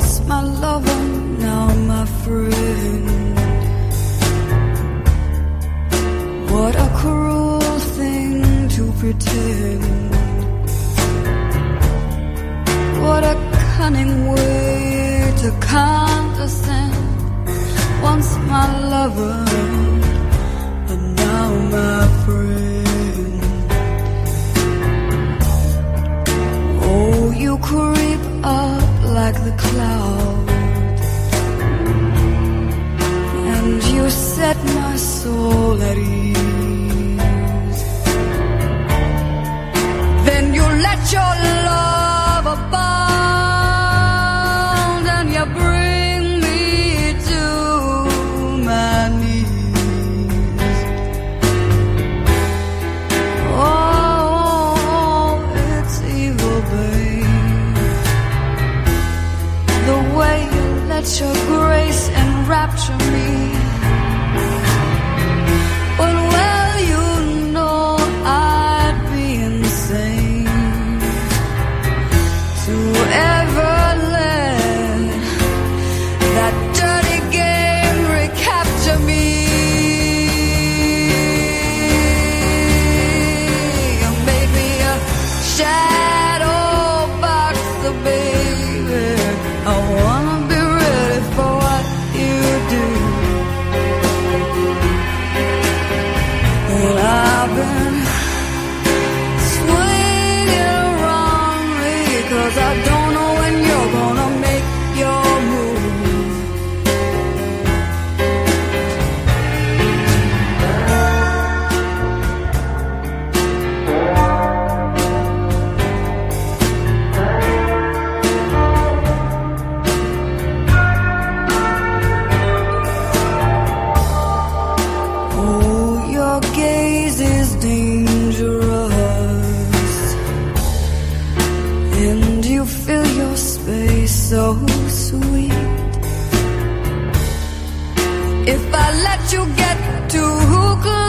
Once my lover, now my friend. What a cruel thing to pretend. What a cunning way to condescend. Once my lover, and now my friend. Oh, you creep up like the cloud, and you set my soul at ease. Then you let your love abound, and you bring me to my knees. Oh, it's evil, babe, the way you let your grace enrapture me. But well, you know I'd be insane to ever let that dirty game recapture me. You made me a shadow boxer, baby. I wanna be ready for what you do. Well, I've been swinging wrongly, 'cause I don't know when you're gonna make your move. Oh, your gaze is dangerous, and you fill your space so sweet. If I let you get too close,